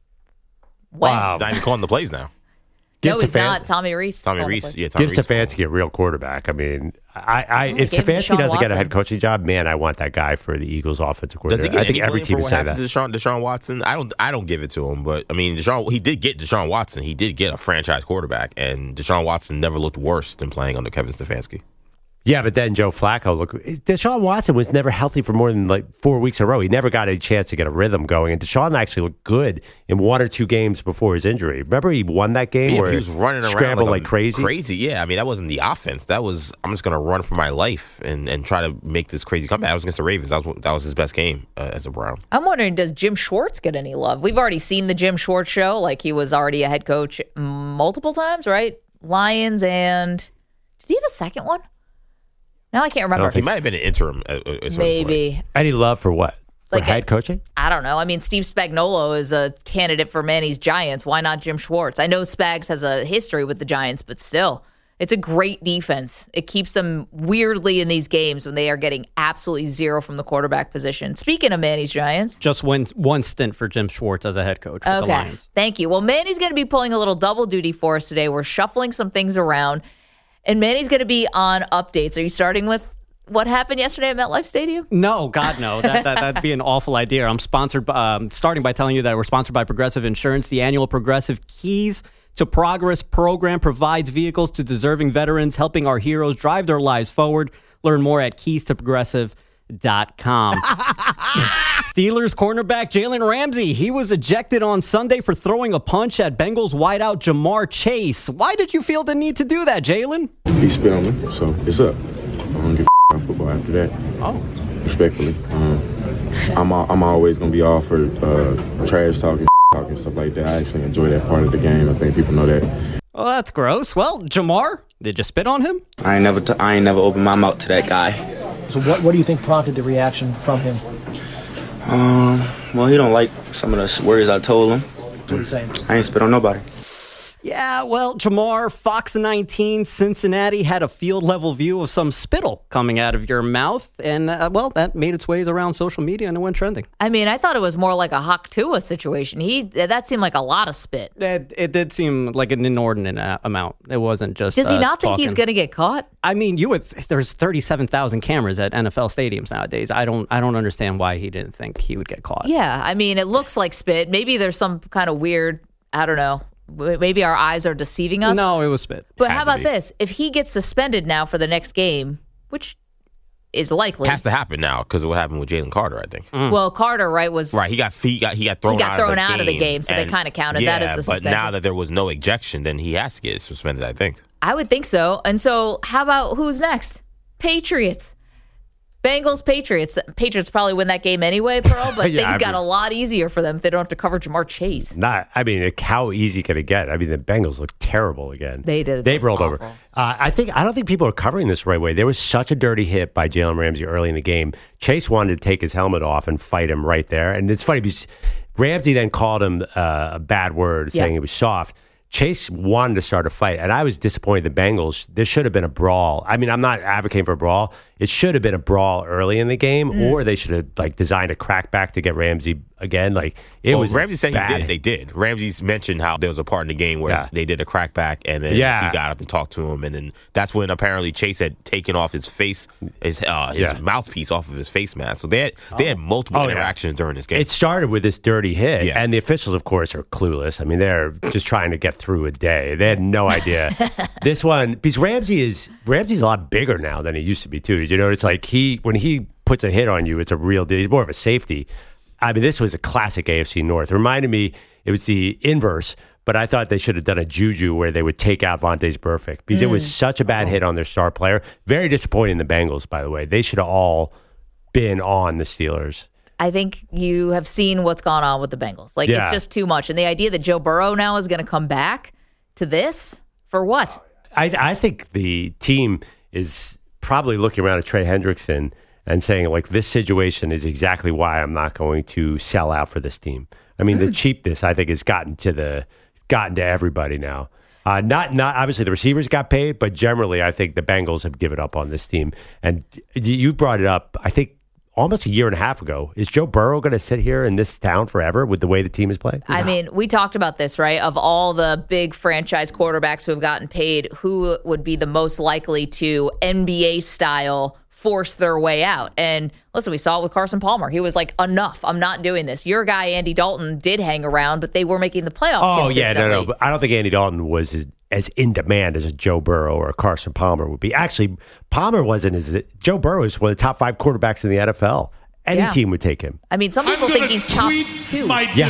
S9: Wow.
S12: He's not even calling the plays now.
S9: Give
S8: no, he's
S9: Stefan-
S8: not. Tommy Reese.
S12: Tommy
S8: called the
S12: Reese,
S8: play.
S12: yeah, Tommy
S9: Give
S12: Reese.
S9: Stefanski a real quarterback. I mean, I, I
S8: Oh,
S9: if
S8: gave him
S9: Stefanski
S8: Deshaun
S9: doesn't get a head
S8: Watson.
S9: coaching job, man, I want that guy for the Eagles' offensive
S12: Does
S9: coordinator.
S12: he get
S9: I think
S12: any
S9: every
S12: blame
S9: team
S12: for
S9: is
S12: what
S9: saying
S12: happened
S9: that.
S12: to Deshaun, Deshaun Watson? I don't. I don't give it to him, but I mean, Deshaun. He did get Deshaun Watson. He did get a franchise quarterback, and Deshaun Watson never looked worse than playing under Kevin Stefanski.
S9: Yeah, but then Joe Flacco, look, Deshaun Watson was never healthy for more than like four weeks in a row. He never got a chance to get a rhythm going. And Deshaun actually looked good in one or two games before his injury. Remember he won that game
S12: Yeah,
S9: where
S12: he was running around
S9: scrambled
S12: like,
S9: like,
S12: a-
S9: crazy?
S12: Crazy, yeah. I mean, that wasn't the offense. That was I'm just going to run for my life and, and try to make this crazy comeback. That was against the Ravens. That was that was his best game uh, as a Brown.
S8: I'm wondering, does Jim Schwartz get any love? We've already seen the Jim Schwartz show. Like, he was already a head coach multiple times, right? Lions and... Did he have a second one? Now I can't remember.
S12: He might have been an interim. At, at some
S8: Maybe.
S12: point.
S9: Any love for what?
S8: Like
S9: for head coaching?
S8: I don't know. I mean, Steve Spagnuolo is a candidate for Manny's Giants. Why not Jim Schwartz? I know Spags has a history with the Giants, but still, it's a great defense. It keeps them weirdly in these games when they are getting absolutely zero from the quarterback position. Speaking of Manny's Giants.
S20: Just one, one stint for Jim Schwartz as a head coach with the
S8: Okay.
S20: Lions.
S8: Thank you. Well, Manny's going to be pulling a little double duty for us today. We're shuffling some things around, and Manny's going to be on updates. Are you starting with what happened yesterday at MetLife Stadium?
S20: No, God, no. That, that, that'd be an awful idea. I'm sponsored, by, um, starting by telling you that we're sponsored by Progressive Insurance. The annual Progressive Keys to Progress program provides vehicles to deserving veterans, helping our heroes drive their lives forward. Learn more at keys to progressive dot com. Steelers cornerback Jalen Ramsey. He was ejected on Sunday for throwing a punch at Bengals wideout Jamar Chase. Why did you feel the need to do that, Jalen?
S21: He spit on me, so it's up. I don't give a about football after that.
S20: Oh.
S21: Respectfully. Um, I'm all, I'm always going to be all for uh, trash talking, talking, stuff like that. I actually enjoy that part of the game. I think people know that.
S20: Well, that's gross. Well, Jamar, did you spit on him?
S22: I ain't never, t- I ain't never opened my mouth to that guy.
S23: So what, what do you think prompted the reaction from him?
S22: Um, well, he don't like some of the words I told him.
S23: What are you saying?
S22: I ain't spit on nobody.
S20: Yeah, well, Jamar, Fox nineteen, Cincinnati had a field-level view of some spittle coming out of your mouth, and, uh, well, that made its ways around social media and it went trending.
S8: I mean, I thought it was more like a Hawk Tua situation. He That seemed like a lot of spit.
S20: It, it did seem like an inordinate uh, amount. It wasn't just
S8: Does he
S20: uh,
S8: not think
S20: talking.
S8: he's going to get caught?
S20: I mean, you would. There's thirty-seven thousand cameras at N F L stadiums nowadays. I don't. I don't understand why he didn't think he would get caught.
S8: Yeah, I mean, it looks like spit. Maybe there's some kind of weird, I don't know, maybe our eyes are deceiving us.
S20: No, it was spit.
S8: But
S20: Had
S8: how
S20: to
S8: about
S20: be.
S8: this? If he gets suspended now for the next game, which is likely.
S12: Has to happen now because of what happened with Jalen Carter, I think.
S8: Well, Carter, right, was...
S12: Right, he got he got he got thrown,
S8: He got
S12: out,
S8: thrown
S12: of the
S8: out
S12: game,
S8: of the game, so they
S12: and-
S8: kinda counted
S12: yeah,
S8: that as the
S12: but
S8: suspension.
S12: now that there was no ejection, then he has to get suspended, I think.
S8: I would think so. And so how about who's next? Patriots. Bengals, Patriots. Patriots probably win that game anyway, Pearl, but
S9: Yeah,
S8: things
S9: I
S8: got
S9: mean-
S8: a lot easier for them if they don't have to cover Jamar Chase.
S9: Not, I mean, like, how easy can it get? I mean, the Bengals look terrible again.
S8: They did.
S9: They've rolled
S8: Awful.
S9: over. Uh, I think I don't think people are covering this the right way. There was such a dirty hit by Jalen Ramsey early in the game. Chase wanted to take his helmet off and fight him right there. And it's funny because Ramsey then called him uh, a bad word, saying
S8: Yeah.
S9: he was soft. Chase wanted to start a fight, and I was disappointed in the Bengals. This should have been a brawl. I mean, I'm not advocating for a brawl. It should have been a brawl early in the game,
S12: Mm.
S9: or they should have like designed a crackback to get Ramsey again. Like it
S12: well,
S9: was
S12: Ramsey said
S9: bad.
S12: he did. They did. Ramsey's mentioned how there was a part in the game where
S9: Yeah.
S12: they did a crackback, and then
S9: Yeah.
S12: he got up and talked to him, and then that's when apparently Chase had taken off his face, his uh, his
S9: Yeah.
S12: mouthpiece off of his face mask. So they had they had multiple
S9: Oh, yeah.
S12: interactions during this game.
S9: It started with this dirty hit,
S12: Yeah.
S9: and the officials, of course, are clueless. I mean, they're just trying to get through a day. They had no idea. This one, because Ramsey is Ramsey's a lot bigger now than he used to be too. Did you notice? Like he, when he puts a hit on you, it's a real deal. He's more of a safety. I mean, this was a classic A F C North. It reminded me, it was the inverse. But I thought they should have done a juju where they would take out Vontaze Burfict because
S8: Mm.
S9: it was such a bad hit on their star player. Very disappointing in the Bengals, by the way. They should have all been on the Steelers.
S8: I think you have seen what's gone on with the Bengals. Like,
S9: Yeah.
S8: it's just too much. And the idea that Joe Burrow now is going to come back to this, for what?
S9: I, I think the team is probably looking around at Trey Hendrickson and saying, like, this situation is exactly why I'm not going to sell out for this team. I mean, the cheapness, I think, has gotten to the gotten to everybody now. Uh, not not obviously the receivers got paid, but generally, I think the Bengals have given up on this team. And you brought it up, I think, almost a year and a half ago. Is Joe Burrow going to sit here in this town forever with the way the team is playing?
S8: I mean, we talked about this, right? Of all the big franchise quarterbacks who have gotten paid, who would be the most likely to N B A style force their way out? And listen, we saw it with Carson Palmer. He was like, enough. I'm not doing this. Your guy, Andy Dalton, did hang around, but they were making the playoffs
S9: Oh, yeah,
S8: consistently.
S9: no, no. But I don't think Andy Dalton was as, as in demand as a Joe Burrow or a Carson Palmer would be. Actually, Palmer wasn't as Joe Burrow is one of the top five quarterbacks in the N F L. Any
S8: Yeah.
S9: team would take him.
S8: I mean, some people think he's top two.
S9: Yeah.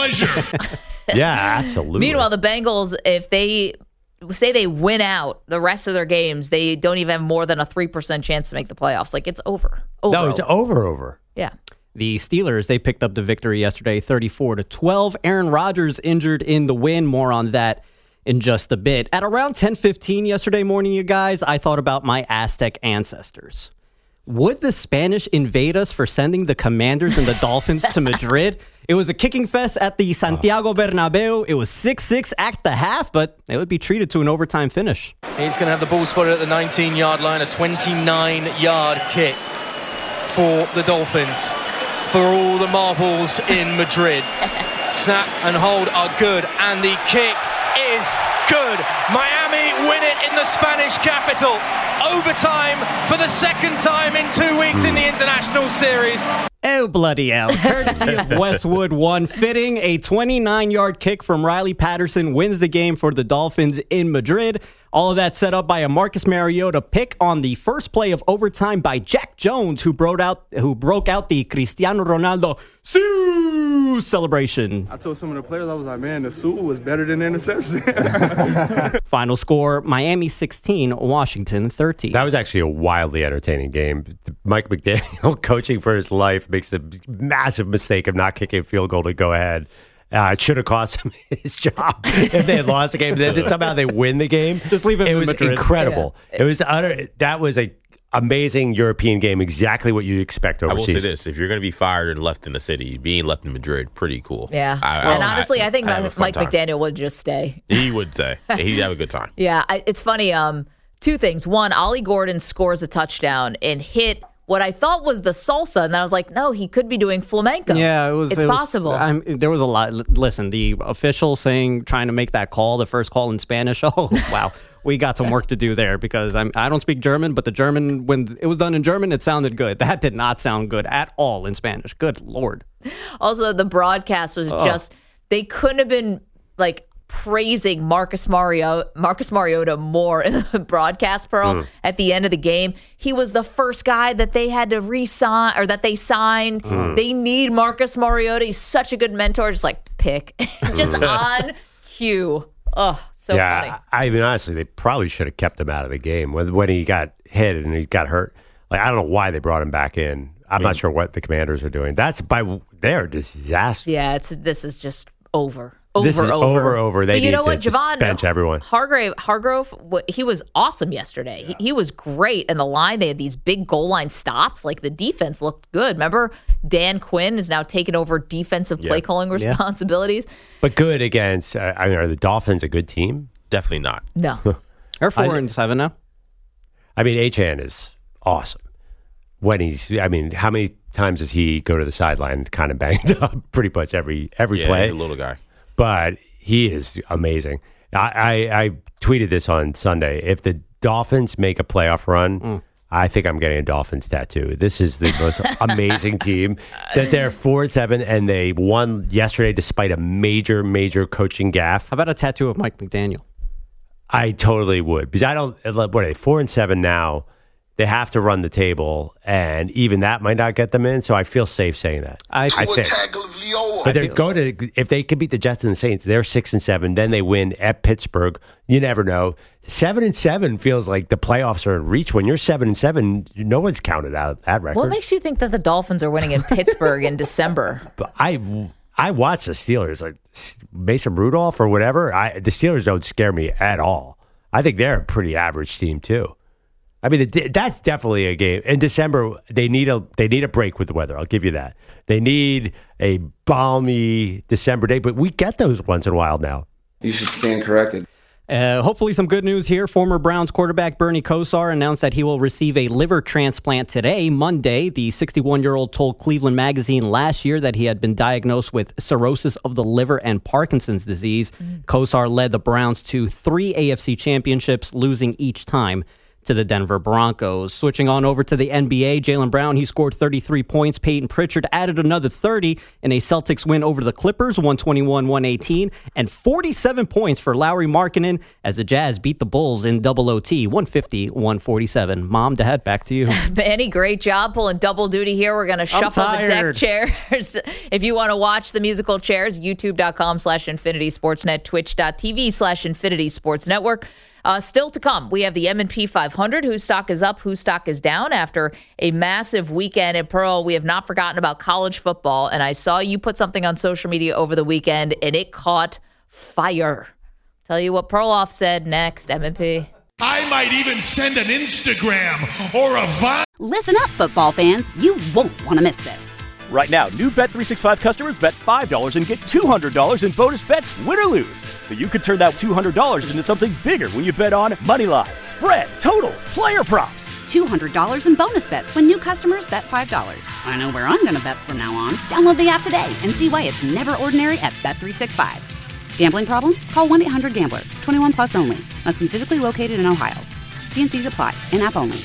S9: Yeah, absolutely.
S8: Meanwhile, the Bengals, if they say they win out the rest of their games, they don't even have more than a three percent chance to make the playoffs. Like, it's over. over
S9: no, it's over, over.
S8: Yeah.
S20: The Steelers, they picked up the victory yesterday, thirty-four to twelve. Aaron Rodgers injured in the win. More on that in just a bit. At around ten fifteen yesterday morning, you guys, I thought about my Aztec ancestors. Would the Spanish invade us for sending the Commanders and the Dolphins to Madrid? It was a kicking fest at the Santiago Bernabeu. It was six six at the half, but they would be treated to an overtime finish.
S3: He's going to have the ball spotted at the nineteen-yard line, a twenty-nine-yard kick for the Dolphins. For all the marbles in Madrid. Snap and hold are good, and the kick is good. Miami win it in the Spanish capital. Overtime for the second time in two weeks in the international series.
S20: Oh, bloody hell. Courtesy of Westwood One. Fitting, a twenty-nine-yard kick from Riley Patterson wins the game for the Dolphins in Madrid. All of that set up by a Marcus Mariota pick on the first play of overtime by Jack Jones, who broke out, who broke out the Cristiano Ronaldo Sue celebration.
S4: I told some of the players, I was like, man, the Sue was better than the interception.
S20: Final score, Miami sixteen, Washington thirteen.
S9: That was actually a wildly entertaining game. Mike McDaniel, coaching for his life, makes a massive mistake of not kicking a field goal to go ahead. Uh, it should have cost him his job if they had lost the game. Then somehow they win the game.
S20: Just leave it
S9: It
S20: in
S9: was
S20: Madrid.
S9: incredible.
S8: Yeah.
S9: It was utter. That was a amazing European game. Exactly what you'd expect
S12: I will
S9: overseas.
S12: say this: if you're going to be fired and left in the city, being left in Madrid, pretty cool.
S8: Yeah.
S12: I-
S8: and
S12: I-
S8: honestly, I, think
S12: I have a fun
S8: Mike
S12: time.
S8: McDaniel would just stay.
S12: He would say he'd have a good time.
S8: Yeah, I, it's funny. Um, two things. One, Ollie Gordon scores a touchdown and hit what I thought was the salsa, and then I was like, no, he could be doing flamenco.
S20: Yeah, it was.
S8: It's
S20: it was-
S8: possible.
S20: I'm, there was a lot. L- Listen, the official saying, trying to make that call, the first call in Spanish. Oh, wow. We got some work to do there because I'm, I don't speak German, but the German, when it was done in German, it sounded good. That did not sound good at all in Spanish. Good Lord.
S8: Also, the broadcast was
S20: Oh.
S8: just, they couldn't have been like praising Marcus Mario, Marcus Mariota more in the broadcast, Pearl,
S9: Mm.
S8: at the end of the game. He was the first guy that they had to re-sign, or that they signed.
S9: Mm.
S8: They need Marcus Mariota. He's such a good mentor. Just like, pick. Just on cue. Oh, so
S9: yeah,
S8: funny.
S9: I mean, honestly, they probably should have kept him out of the game when when he got hit and he got hurt. Like, I don't know why they brought him back in. I'm not sure what the Commanders are doing. That's by their disaster.
S8: Yeah, it's this is just over. over,
S9: this is
S8: over,
S9: over, over. They
S8: but you
S9: need
S8: know
S9: to
S8: what,
S9: just
S8: Javon
S9: bench everyone.
S8: Hargrave, Hargrove, wh- he was awesome yesterday. Yeah. He, he was great. And the line, they had these big goal line stops. Like the defense looked good. Remember, Dan Quinn is now taking over defensive
S12: Yeah.
S8: play calling responsibilities.
S9: Yeah. But good against. Uh, I mean, are the Dolphins a good team?
S12: Definitely not.
S8: No,
S20: they're four
S9: I,
S20: and seven now.
S9: I mean, Achane is awesome. When he's, I mean, how many times does he go to the sideline kind of banged up pretty much every every
S12: yeah,
S9: play?
S12: He's a little guy.
S9: But he is amazing. I, I, I tweeted this on Sunday. If the Dolphins make a playoff run, mm. I think I'm getting a Dolphins tattoo. This is the most amazing team that they're four and seven, and they won yesterday despite a major, major coaching gaffe.
S20: How about a tattoo of Mike McDaniel?
S9: I totally would, because I don't. What are they? Four and seven now. They have to run the table, and even that might not get them in. So I feel safe saying that.
S20: I,
S9: I think. But they're going to, if they could beat the Jets and the Saints, they're six and seven. Then they win at Pittsburgh. You never know. Seven and seven feels like the playoffs are in reach. When you're seven and seven, no one's counted out that record.
S8: What makes you think that the Dolphins are winning in Pittsburgh in December?
S9: But I, I watch the Steelers, like Mason Rudolph or whatever. I, the Steelers don't scare me at all. I think they're a pretty average team too. I mean, it, that's definitely a game. In December, they need a they need a break with the weather. I'll give you that. They need a balmy December day, but we get those once in a while now.
S6: You should stand corrected.
S20: Uh, hopefully some good news here. Former Browns quarterback Bernie Kosar announced that he will receive a liver transplant today, Monday. The sixty-one-year-old told Cleveland Magazine last year that he had been diagnosed with cirrhosis of the liver and Parkinson's disease. Mm. Kosar led the Browns to three A F C championships, losing each time to the Denver Broncos. Switching on over to the N B A, Jaylen Brown, he scored thirty-three points. Peyton Pritchard added another thirty in a Celtics win over the Clippers, one twenty-one one eighteen, and forty-seven points for Lauri Markkanen as the Jazz beat the Bulls in double O T, one fifty one forty-seven. Mom, Dad, back to you.
S8: Manny, great job pulling double duty here. We're going to shuffle the deck chairs. If you want to watch the musical chairs, youtube.com slash Infinity Sportsnet, twitch.tv slash Infinity Sports Network. Uh, still to come, we have the M and P five hundred, whose stock is up, whose stock is down after a massive weekend. And Pearl, we have not forgotten about college football. And I saw you put something on social media over the weekend, and it caught fire. Tell you what Perloff said next, M and P.
S7: I might even send an Instagram or a Vine.
S1: Listen up, football fans. You won't want to miss this.
S2: Right now, new Bet three sixty-five customers bet five dollars and get two hundred dollars in bonus bets, win or lose. So you could turn that two hundred dollars into something bigger when you bet on Moneyline, spread, totals, player props.
S1: two hundred dollars in bonus bets when new customers bet five dollars. I know where I'm going to bet from now on. Download the app today and see why it's never ordinary at Bet three sixty-five. Gambling problem? Call one eight hundred gambler. twenty-one plus only. Must be physically located in Ohio. T and C's apply. In-app only.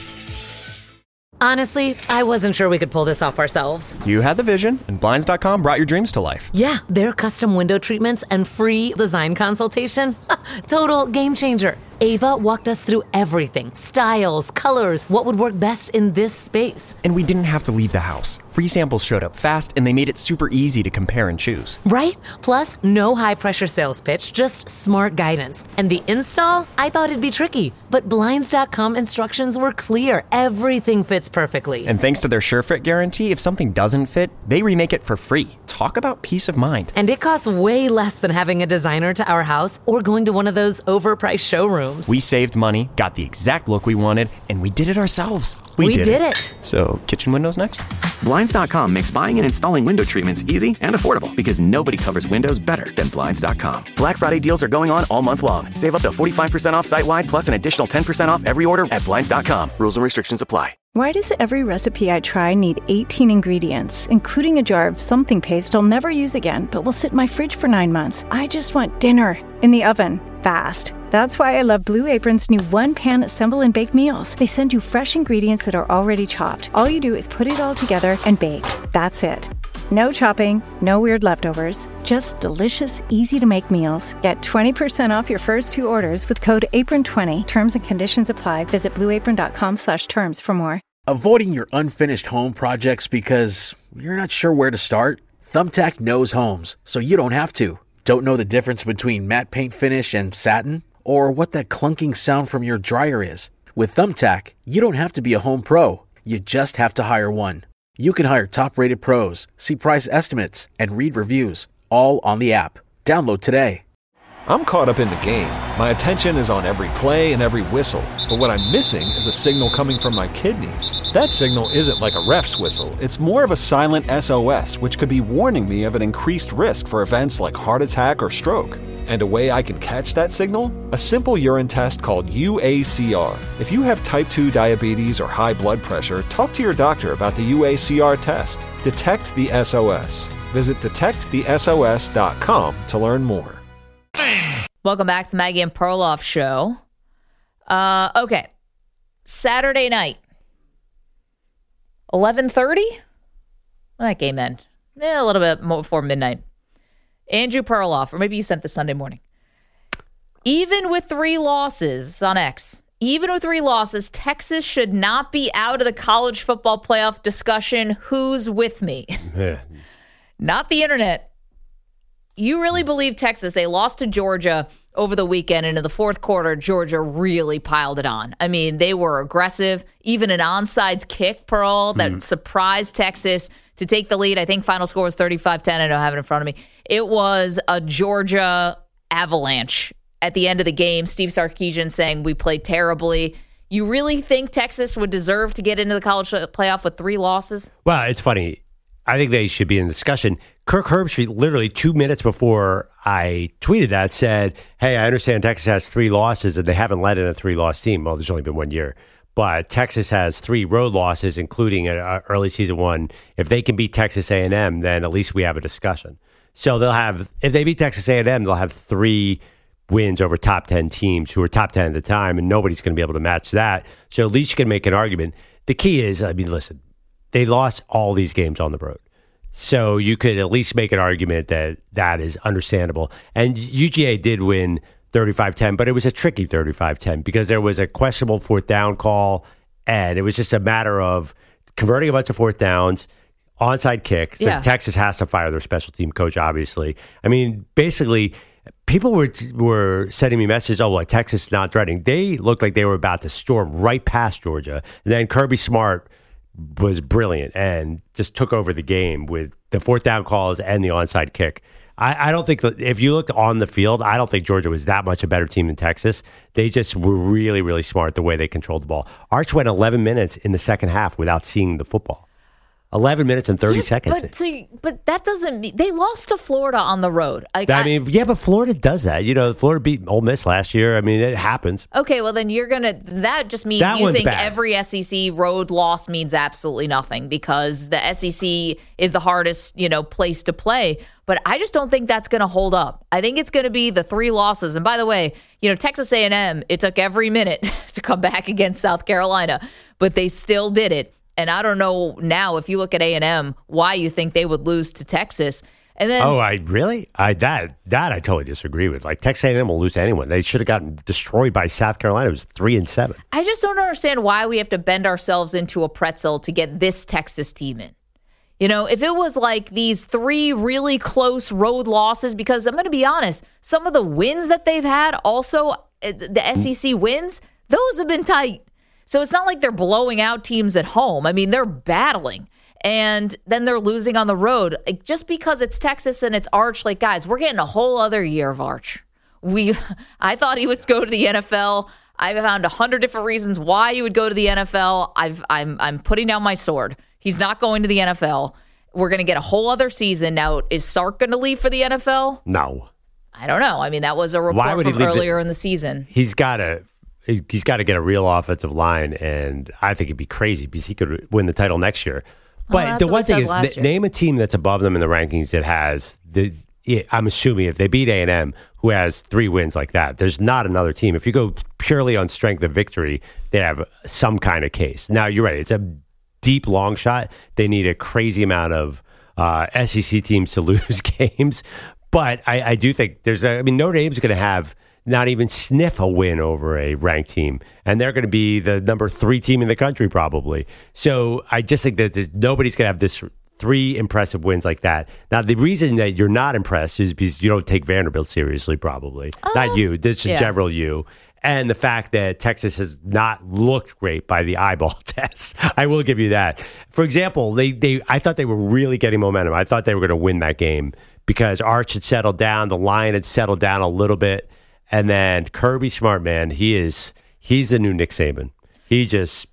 S13: Honestly, I wasn't sure we could pull this off ourselves.
S14: You had the vision, and Blinds dot com brought your dreams to life.
S13: Yeah, their custom window treatments and free design consultation. Total game changer. Ava walked us through everything. Styles, colors, what would work best in this space.
S14: And we didn't have to leave the house. Free samples showed up fast, and they made it super easy to compare and choose.
S13: Right? Plus, no high-pressure sales pitch, just smart guidance. And the install? I thought it'd be tricky. But Blinds dot com instructions were clear. Everything fits perfectly.
S14: And thanks to their SureFit guarantee, if something doesn't fit, they remake it for free. Talk about peace of mind.
S13: And it costs way less than having a designer to our house or going to one of those overpriced showrooms.
S14: We saved money, got the exact look we wanted, and we did it ourselves. We,
S13: we
S14: did,
S13: did
S14: it.
S13: it.
S14: So, kitchen windows next?
S5: Blinds dot com makes buying and installing window treatments easy and affordable because nobody covers windows better than Blinds dot com. Black Friday deals are going on all month long. Save up to forty-five percent off site-wide plus an additional ten percent off every order at Blinds dot com. Rules and restrictions apply.
S15: Why does every recipe I try need eighteen ingredients, including a jar of something paste I'll never use again, but will sit in my fridge for nine months? I just want dinner in the oven, fast. That's why I love Blue Apron's new one-pan assemble and bake meals. They send you fresh ingredients that are already chopped. All you do is put it all together and bake. That's it. No chopping, no weird leftovers, just delicious, easy-to-make meals. Get twenty percent off your first two orders with code apron twenty. Terms and conditions apply. Visit blue apron dot com slash terms for more.
S16: Avoiding your unfinished home projects because you're not sure where to start? Thumbtack knows homes, so you don't have to. Don't know the difference between matte paint finish and satin? Or what that clunking sound from your dryer is? With Thumbtack, you don't have to be a home pro. You just have to hire one. You can hire top-rated pros, see price estimates, and read reviews, all on the app. Download today.
S6: I'm caught up in the game. My attention is on every play and every whistle. But what I'm missing is a signal coming from my kidneys. That signal isn't like a ref's whistle. It's more of a silent S O S, which could be warning me of an increased risk for events like heart attack or stroke. And a way I can catch that signal? A simple urine test called U A C R. If you have type two diabetes or high blood pressure, talk to your doctor about the U A C R test. Detect the S O S. Visit detect the S O S dot com to learn more.
S8: Welcome back to the Maggie and Perloff show. Uh, okay. Saturday night. eleven thirty? When that game end? Eh, a little bit more before midnight. Andrew Perloff, or maybe you sent this Sunday morning. Even with three losses on X, even with three losses, Texas should not be out of the college football playoff discussion. Who's with me? Not the internet. You really believe Texas? They lost to Georgia over the weekend, and in the fourth quarter, Georgia really piled it on. I mean, they were aggressive. Even an onside kick, Pearl, that mm. surprised Texas to take the lead. I think final score was thirty-five ten. I don't have it in front of me. It was a Georgia avalanche at the end of the game. Steve Sarkisian saying, we played terribly. You really think Texas would deserve to get into the college playoff with three losses?
S9: Well, it's funny. I think they should be in discussion. Kirk Herbstreit, literally two minutes before I tweeted that, said, hey, I understand Texas has three losses and they haven't led in a three-loss team. Well, there's only been one year. But Texas has three road losses, including an early season one. If they can beat Texas A and M, then at least we have a discussion. So they'll have, if they beat Texas A and M, they'll have three wins over top ten teams who were top ten at the time, and nobody's going to be able to match that. So at least you can make an argument. The key is, I mean, listen, they lost all these games on the road. So you could at least make an argument that that is understandable. And U G A did win thirty-five ten, but it was a tricky thirty-five ten because there was a questionable fourth down call, and it was just a matter of converting a bunch of fourth downs, onside kick. So yeah. Texas has to fire their special team coach, obviously. I mean, basically, people were were sending me messages, oh, well, Texas is not threatening. They looked like they were about to storm right past Georgia. And then Kirby Smart was brilliant and just took over the game with the fourth down calls and the onside kick. I, I don't think that if you look on the field, I don't think Georgia was that much a better team than Texas. They just were really, really smart the way they controlled the ball. Arch went eleven minutes in the second half without seeing the football. eleven minutes and thirty
S8: yeah,
S9: seconds.
S8: But, so, but that doesn't mean they lost to Florida on the road. Like,
S9: I, I mean, yeah, but Florida does that. You know, Florida beat Ole Miss last year. I mean, it happens.
S8: Okay, well, then you're going to, that just means
S9: that
S8: you think
S9: bad.
S8: every S E C road loss means absolutely nothing because the S E C is the hardest, you know, place to play. But I just don't think that's going to hold up. I think it's going to be the three losses. And by the way, you know, Texas A and M, it took every minute to come back against South Carolina, but they still did it. And I don't know now, if you look at A and M, why you think they would lose to Texas. And then,
S9: oh, I really? I that that I totally disagree with. Like, Texas A and M will lose to anyone. They should have gotten destroyed by South Carolina. It was three and seven.
S8: I just don't understand why we have to bend ourselves into a pretzel to get this Texas team in. You know, if it was like these three really close road losses, because I'm going to be honest, some of the wins that they've had, also the S E C wins, those have been tight. So it's not like they're blowing out teams at home. I mean, they're battling. And then they're losing on the road. Like, just because it's Texas and it's Arch, like, guys, we're getting a whole other year of Arch. We, I thought he would go to the N F L. I've found a hundred different reasons why he would go to the N F L. I've, I'm, I'm putting down my sword. He's not going to the N F L. We're going to get a whole other season. Now, is Sark going to leave for the N F L?
S9: No.
S8: I don't know. I mean, that was a report from earlier in the season.
S9: He's got to. He's got to get a real offensive line, and I think it'd be crazy because he could win the title next year. But well, the one thing is, n- name a team that's above them in the rankings that has the. I'm assuming if they beat A and M, who has three wins like that, there's not another team. If you go purely on strength of victory, they have some kind of case. Now, you're right. It's a deep long shot. They need a crazy amount of uh, S E C teams to lose games. But I, I do think there's a, I mean, Notre Dame's going to have not even sniff a win over a ranked team. And they're going to be the number three team in the country probably. So I just think that nobody's going to have this three impressive wins like that. Now, the reason that you're not impressed is because you don't take Vanderbilt seriously probably. Uh, not you. This is yeah. general you. And the fact that Texas has not looked great by the eyeball test. I will give you that. For example, they, they I thought they were really getting momentum. I thought they were going to win that game because Arch had settled down, the line had settled down a little bit, and then Kirby Smart, man, he is he's the new Nick Saban. He just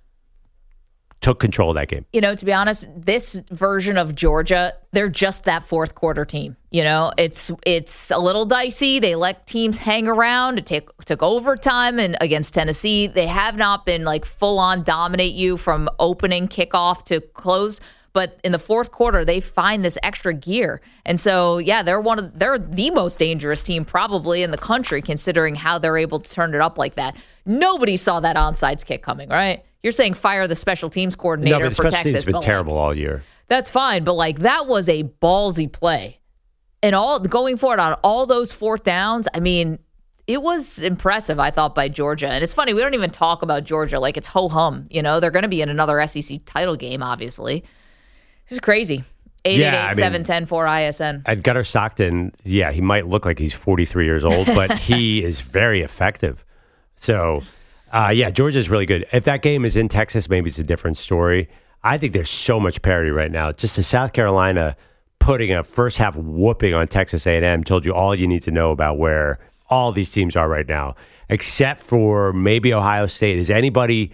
S9: took control of that game.
S8: You know, to be honest, this version of Georgia, they're just that fourth quarter team. You know, it's it's a little dicey. They let teams hang around. It take, took overtime and against Tennessee. They have not been like full on dominate you from opening kickoff to close. But in the fourth quarter, they find this extra gear. And so, yeah, they're one of they're the most dangerous team probably in the country, considering how they're able to turn it up like that. Nobody saw that onside kick coming, right? You're saying fire the special teams coordinator
S9: no, but the
S8: for
S9: special
S8: Texas.
S9: Teams has been
S8: but
S9: terrible
S8: like,
S9: all year.
S8: That's fine, but like that was a ballsy play. And all going forward on all those fourth downs, I mean, it was impressive, I thought, by Georgia. And it's funny, we don't even talk about Georgia like it's ho-hum. You know, they're going to be in another S E C title game, obviously. This is crazy. eight eight eight, seven one zero, four I S N.
S9: At Gunnar Stockton, yeah, he might look like he's forty-three years old, but he is very effective. So, uh, yeah, Georgia's really good. If that game is in Texas, maybe it's a different story. I think there's so much parity right now. Just to South Carolina putting a first half whooping on Texas A and M told you all you need to know about where all these teams are right now, except for maybe Ohio State. Is anybody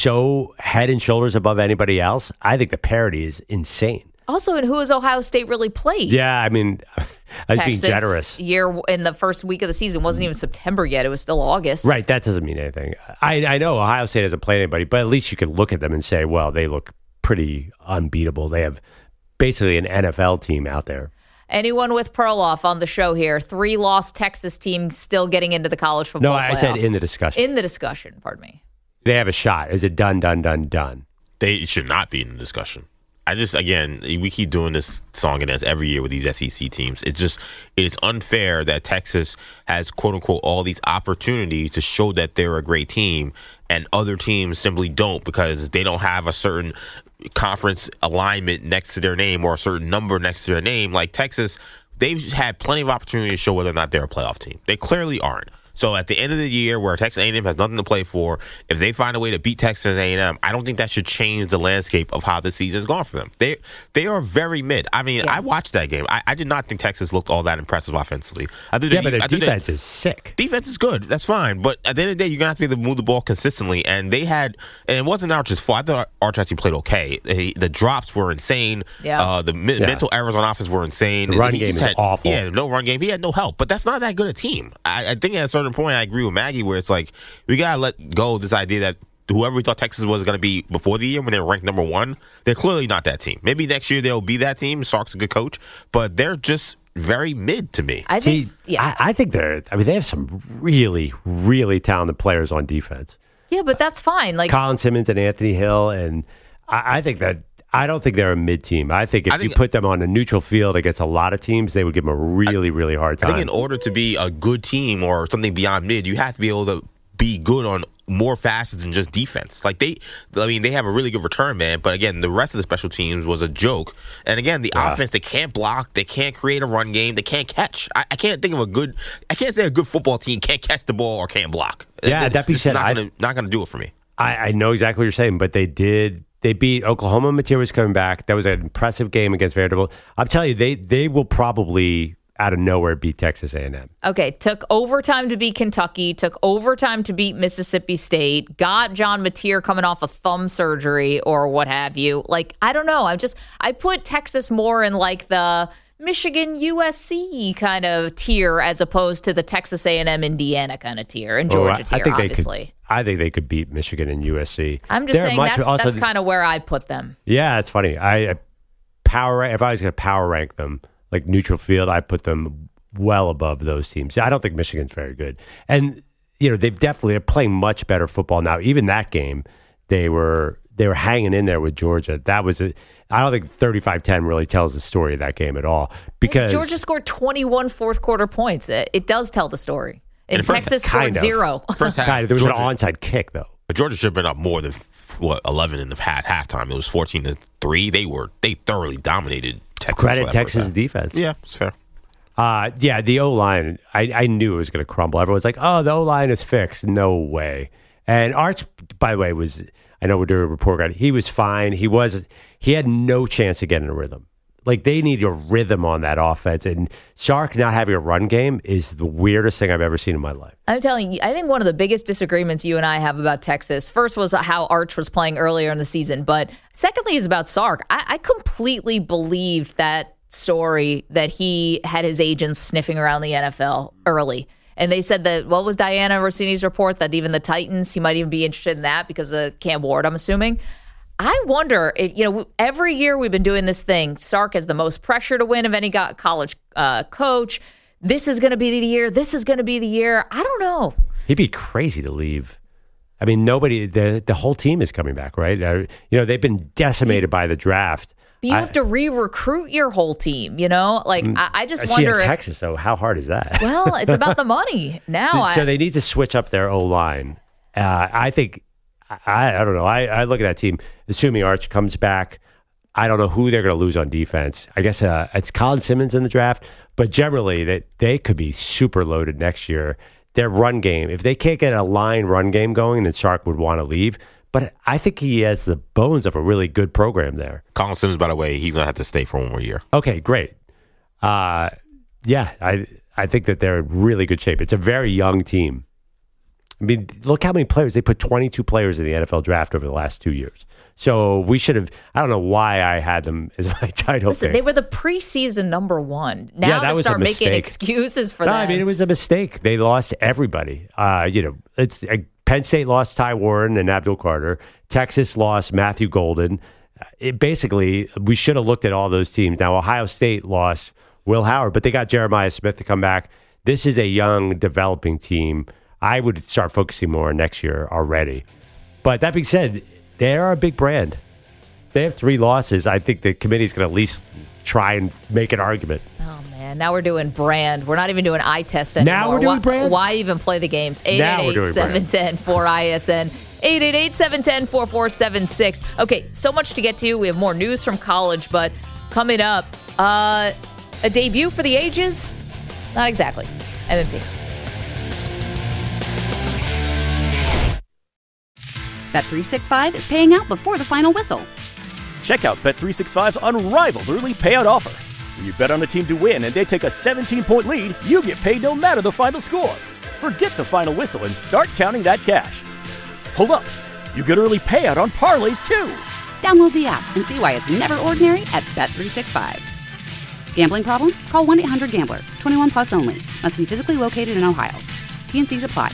S9: so head and shoulders above anybody else? I think the parity is insane.
S8: Also, and who has Ohio State really played?
S9: Yeah, I mean, I was
S8: Texas
S9: being generous.
S8: Year in the first week of the season wasn't even September yet; it was still August.
S9: Right, that doesn't mean anything. I, I know Ohio State hasn't played anybody, but at least you can look at them and say, well, they look pretty unbeatable. They have basically an N F L team out there.
S8: Anyone with Perloff on the show here? Three lost Texas teams still getting into the college football.
S9: No, I
S8: playoff.
S9: said in the discussion.
S8: In the discussion, pardon me.
S9: They have a shot. Is it done, done, done, done?
S12: They should not be in the discussion. I just, again, we keep doing this song and dance every year with these S E C teams. It's just, it's unfair that Texas has, quote unquote, all these opportunities to show that they're a great team and other teams simply don't because they don't have a certain conference alignment next to their name or a certain number next to their name. Like Texas, they've had plenty of opportunity to show whether or not they're a playoff team. They clearly aren't. So at the end of the year, where Texas A and M has nothing to play for, if they find a way to beat Texas A and M, I don't think that should change the landscape of how the season has gone for them. They they are very mid. I mean, yeah. I watched that game. I, I did not think Texas looked all that impressive offensively. I
S9: yeah,
S12: the,
S9: but their
S12: I
S9: defense
S12: the,
S9: is sick.
S12: Defense is good. That's fine. But at the end of the day, you're going to have to be able to move the ball consistently. And they had, and it wasn't Arch's fault. I thought Arch actually played okay. He, the drops were insane.
S8: Yeah.
S12: Uh, the mi-
S9: yeah.
S12: mental errors on offense were insane.
S9: The run
S12: he
S9: game is
S12: had,
S9: awful.
S12: Yeah, no run game. He had no help. But that's not that good a team. I, I think at a certain point, I agree with Maggie, where it's like, we got to let go of this idea that whoever we thought Texas was going to be before the year when they were ranked number one, they're clearly not that team. Maybe next year they'll be that team. Sark's a good coach, but they're just very mid to me.
S8: I think,
S9: See,
S8: yeah.
S9: I, I think they're, I mean, they have some really, really talented players on defense.
S8: Yeah, but that's fine. Like
S9: Colin Simmons and Anthony Hill, and I, I think that, I don't think they're a mid team. I think if I think, you put them on a neutral field against a lot of teams, they would give them a really, I, really hard time.
S12: I think in order to be a good team or something beyond mid, you have to be able to be good on more facets than just defense. Like they, I mean, they have a really good return man, but again, the rest of the special teams was a joke. And again, the yeah. offense, they can't block, they can't create a run game, they can't catch. I, I can't think of a good, I can't say a good football team can't catch the ball or can't block.
S9: Yeah,
S12: it,
S9: that being said,
S12: not gonna, not going to do it for me.
S9: I, I know exactly what you're saying, but they did. They beat Oklahoma. Mateer was coming back. That was an impressive game against Vanderbilt. I'm telling you, they they will probably out of nowhere beat Texas A and M.
S8: Okay, took overtime to beat Kentucky, took overtime to beat Mississippi State, got John Mateer coming off a thumb surgery or what have you. Like, I don't know. I'm just, I put Texas more in like the Michigan U S C kind of tier as opposed to the Texas A and M Indiana kind of tier and Georgia
S9: oh, I,
S8: tier,
S9: I think
S8: obviously.
S9: They could, I think they could beat Michigan and U S C.
S8: I'm just
S9: They're
S8: saying
S9: much,
S8: that's,
S9: also,
S8: that's kind of where I put them.
S9: Yeah, it's funny. I power if I was going to power rank them, like neutral field, I put them well above those teams. I don't think Michigan's very good. And, you know, they've definitely are playing much better football now. Even that game, they were they were hanging in there with Georgia. That was a, I don't think thirty-five ten really tells the story of that game at all. Because
S8: Georgia scored twenty-one fourth quarter points. It, it does tell the story. And Texas scored
S9: of.
S8: zero.
S12: First half,
S9: kind of, there was
S12: Georgia,
S9: an onside kick, though.
S12: But Georgia should have been up more than, what, eleven in the half, halftime. It was fourteen to three. They were, they thoroughly dominated Texas.
S9: Credit Texas defense.
S12: Yeah, it's fair.
S9: Uh, yeah, the O-line, I, I knew it was going to crumble. Everyone's like, oh, the O-line is fixed. No way. And Arch, by the way, was, I know we're doing a report card. He was fine. He was, he had no chance to get in a rhythm. Like, they need a rhythm on that offense. And Sark not having a run game is the weirdest thing I've ever seen in my life.
S8: I'm telling you, I think one of the biggest disagreements you and I have about Texas, first was how Arch was playing earlier in the season, but secondly is about Sark. I, I completely believed that story that he had his agents sniffing around the N F L early. And they said that, what was Diana Rossini's report? That even the Titans, he might even be interested in that because of Cam Ward, I'm assuming. I wonder if, you know, every year we've been doing this thing. Sark has the most pressure to win of any college uh, coach. This is going to be the year. This is going to be the year. I don't know.
S9: He'd be crazy to leave. I mean, nobody, the the whole team is coming back, right? Uh, you know, they've been decimated by the draft.
S8: But you
S9: I,
S8: have to re-recruit your whole team, you know? Like, I, I just
S9: I
S8: wonder
S9: see in
S8: if...
S9: Texas, though, how hard is that?
S8: Well, it's about the money. Now,
S9: So
S8: I,
S9: they need to switch up their O-line. Uh, I think... I, I don't know. I, I look at that team, assuming Arch comes back. I don't know who they're going to lose on defense. I guess uh, it's Colin Simmons in the draft, but generally that they could be super loaded next year. Their run game, if they can't get a line run game going, then Sark would want to leave. But I think he has the bones of a really good program there.
S12: Colin Simmons, by the way, he's going to have to stay for one more year.
S9: Okay, great. Uh, yeah, I I think that they're in really good shape. It's a very young team. I mean, look how many players. They put twenty-two players in the N F L draft over the last two years. So we should have, I don't know why I had them as my title
S8: listen,
S9: pick.
S8: they were the preseason number one. Now
S9: Yeah, that
S8: to
S9: was a
S8: start making
S9: mistake.
S8: excuses for
S9: no,
S8: that.
S9: I mean, it was a mistake. They lost everybody. Uh, you know, it's uh, Penn State lost Ty Warren and Abdul Carter. Texas lost Matthew Golden. It basically, we should have looked at all those teams. Now, Ohio State lost Will Howard, but they got Jeremiah Smith to come back. This is a young, developing team. I would start focusing more next year already. But that being said, they are a big brand. They have three losses. I think the committee's going to at least try and make an argument.
S8: Oh, man. Now we're doing brand. We're not even doing eye tests anymore.
S9: Now we're doing
S8: why,
S9: brand?
S8: Why even play the games?
S9: Now we're
S8: eight eight eight,
S9: doing
S8: seven one zero, four I S N. eight eight eight, seven one zero, four four seven six. Okay, so much to get to. We have more news from college, but coming up, uh, a debut for the ages? Not exactly. M M P.
S1: Bet three sixty-five is paying out before the final whistle.
S2: Check out Bet three sixty-five's unrivaled early payout offer. When you bet on a team to win and they take a seventeen-point lead, you get paid no matter the final score. Forget the final whistle and start counting that cash. Hold up. You get early payout on parlays, too.
S1: Download the app and see why it's never ordinary at Bet three sixty-five. Gambling problem? Call one eight hundred gambler. twenty-one plus only. Must be physically located in Ohio. T and C's apply.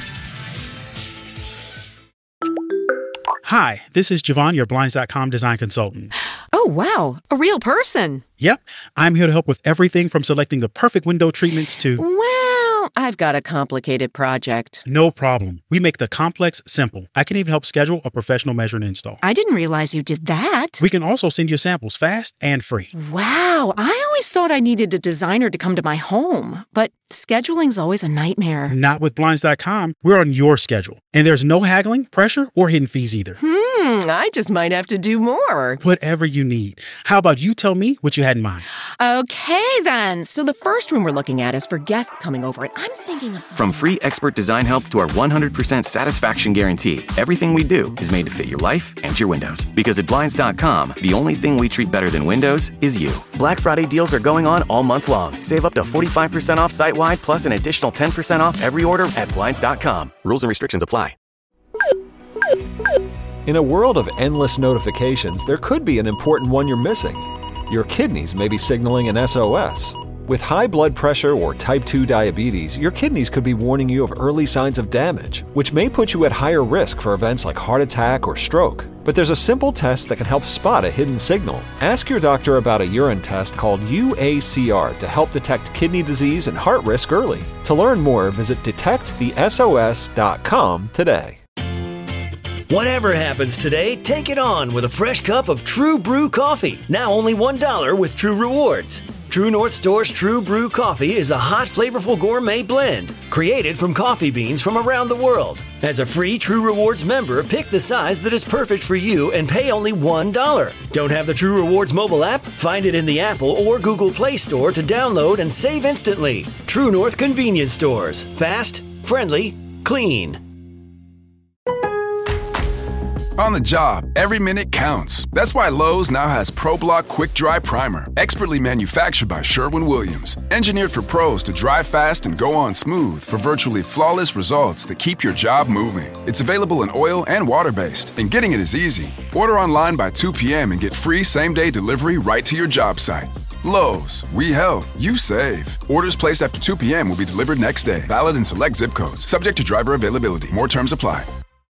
S10: Hi, this is Javon, your Blinds dot com design consultant.
S11: Oh, wow. A real person.
S10: Yep. I'm here to help with everything from selecting the perfect window treatments to...
S11: Well, I've got a complicated project.
S10: No problem. We make the complex simple. I can even help schedule a professional measure and install.
S11: I didn't realize you did that.
S10: We can also send you samples fast and free.
S11: Wow. I always thought I needed a designer to come to my home, but scheduling's always a nightmare.
S10: Not with Blinds dot com. We're on your schedule. And there's no haggling, pressure, or hidden fees either.
S11: Hmm, I just might have to do more.
S10: Whatever you need. How about you tell me what you had in mind?
S11: Okay, then. So the first room we're looking at is for guests coming over, and I'm thinking of something.
S5: From free expert design help to our one hundred percent satisfaction guarantee, everything we do is made to fit your life and your windows. Because at Blinds dot com, the only thing we treat better than windows is you. Black Friday deals are going on all month long. Save up to forty-five percent off site-wide, plus an additional ten percent off every order at Blinds dot com. Rules and restrictions apply.
S6: In a world of endless notifications, there could be an important one you're missing. Your kidneys may be signaling an S O S. With high blood pressure or type two diabetes, your kidneys could be warning you of early signs of damage, which may put you at higher risk for events like heart attack or stroke. But there's a simple test that can help spot a hidden signal. Ask your doctor about a urine test called U A C R to help detect kidney disease and heart risk early. To learn more, visit detect the S O S dot com today.
S17: Whatever happens today, take it on with a fresh cup of True Brew coffee. Now only one dollar with True Rewards. True North Store's True Brew coffee is a hot, flavorful gourmet blend created from coffee beans from around the world. As a free True Rewards member, pick the size that is perfect for you and pay only one dollar. Don't have the True Rewards mobile app? Find it in the Apple or Google Play Store to download and save instantly. True North Convenience Stores. Fast, friendly, clean.
S18: On the job, every minute counts. That's why Lowe's now has ProBlock Quick Dry Primer, expertly manufactured by Sherwin-Williams. Engineered for pros to dry fast and go on smooth for virtually flawless results that keep your job moving. It's available in oil and water-based, and getting it is easy. Order online by two p.m. and get free same-day delivery right to your job site. Lowe's, we help, you save. Orders placed after two p.m. will be delivered next day. Valid in select zip codes. Subject to driver availability. More terms apply.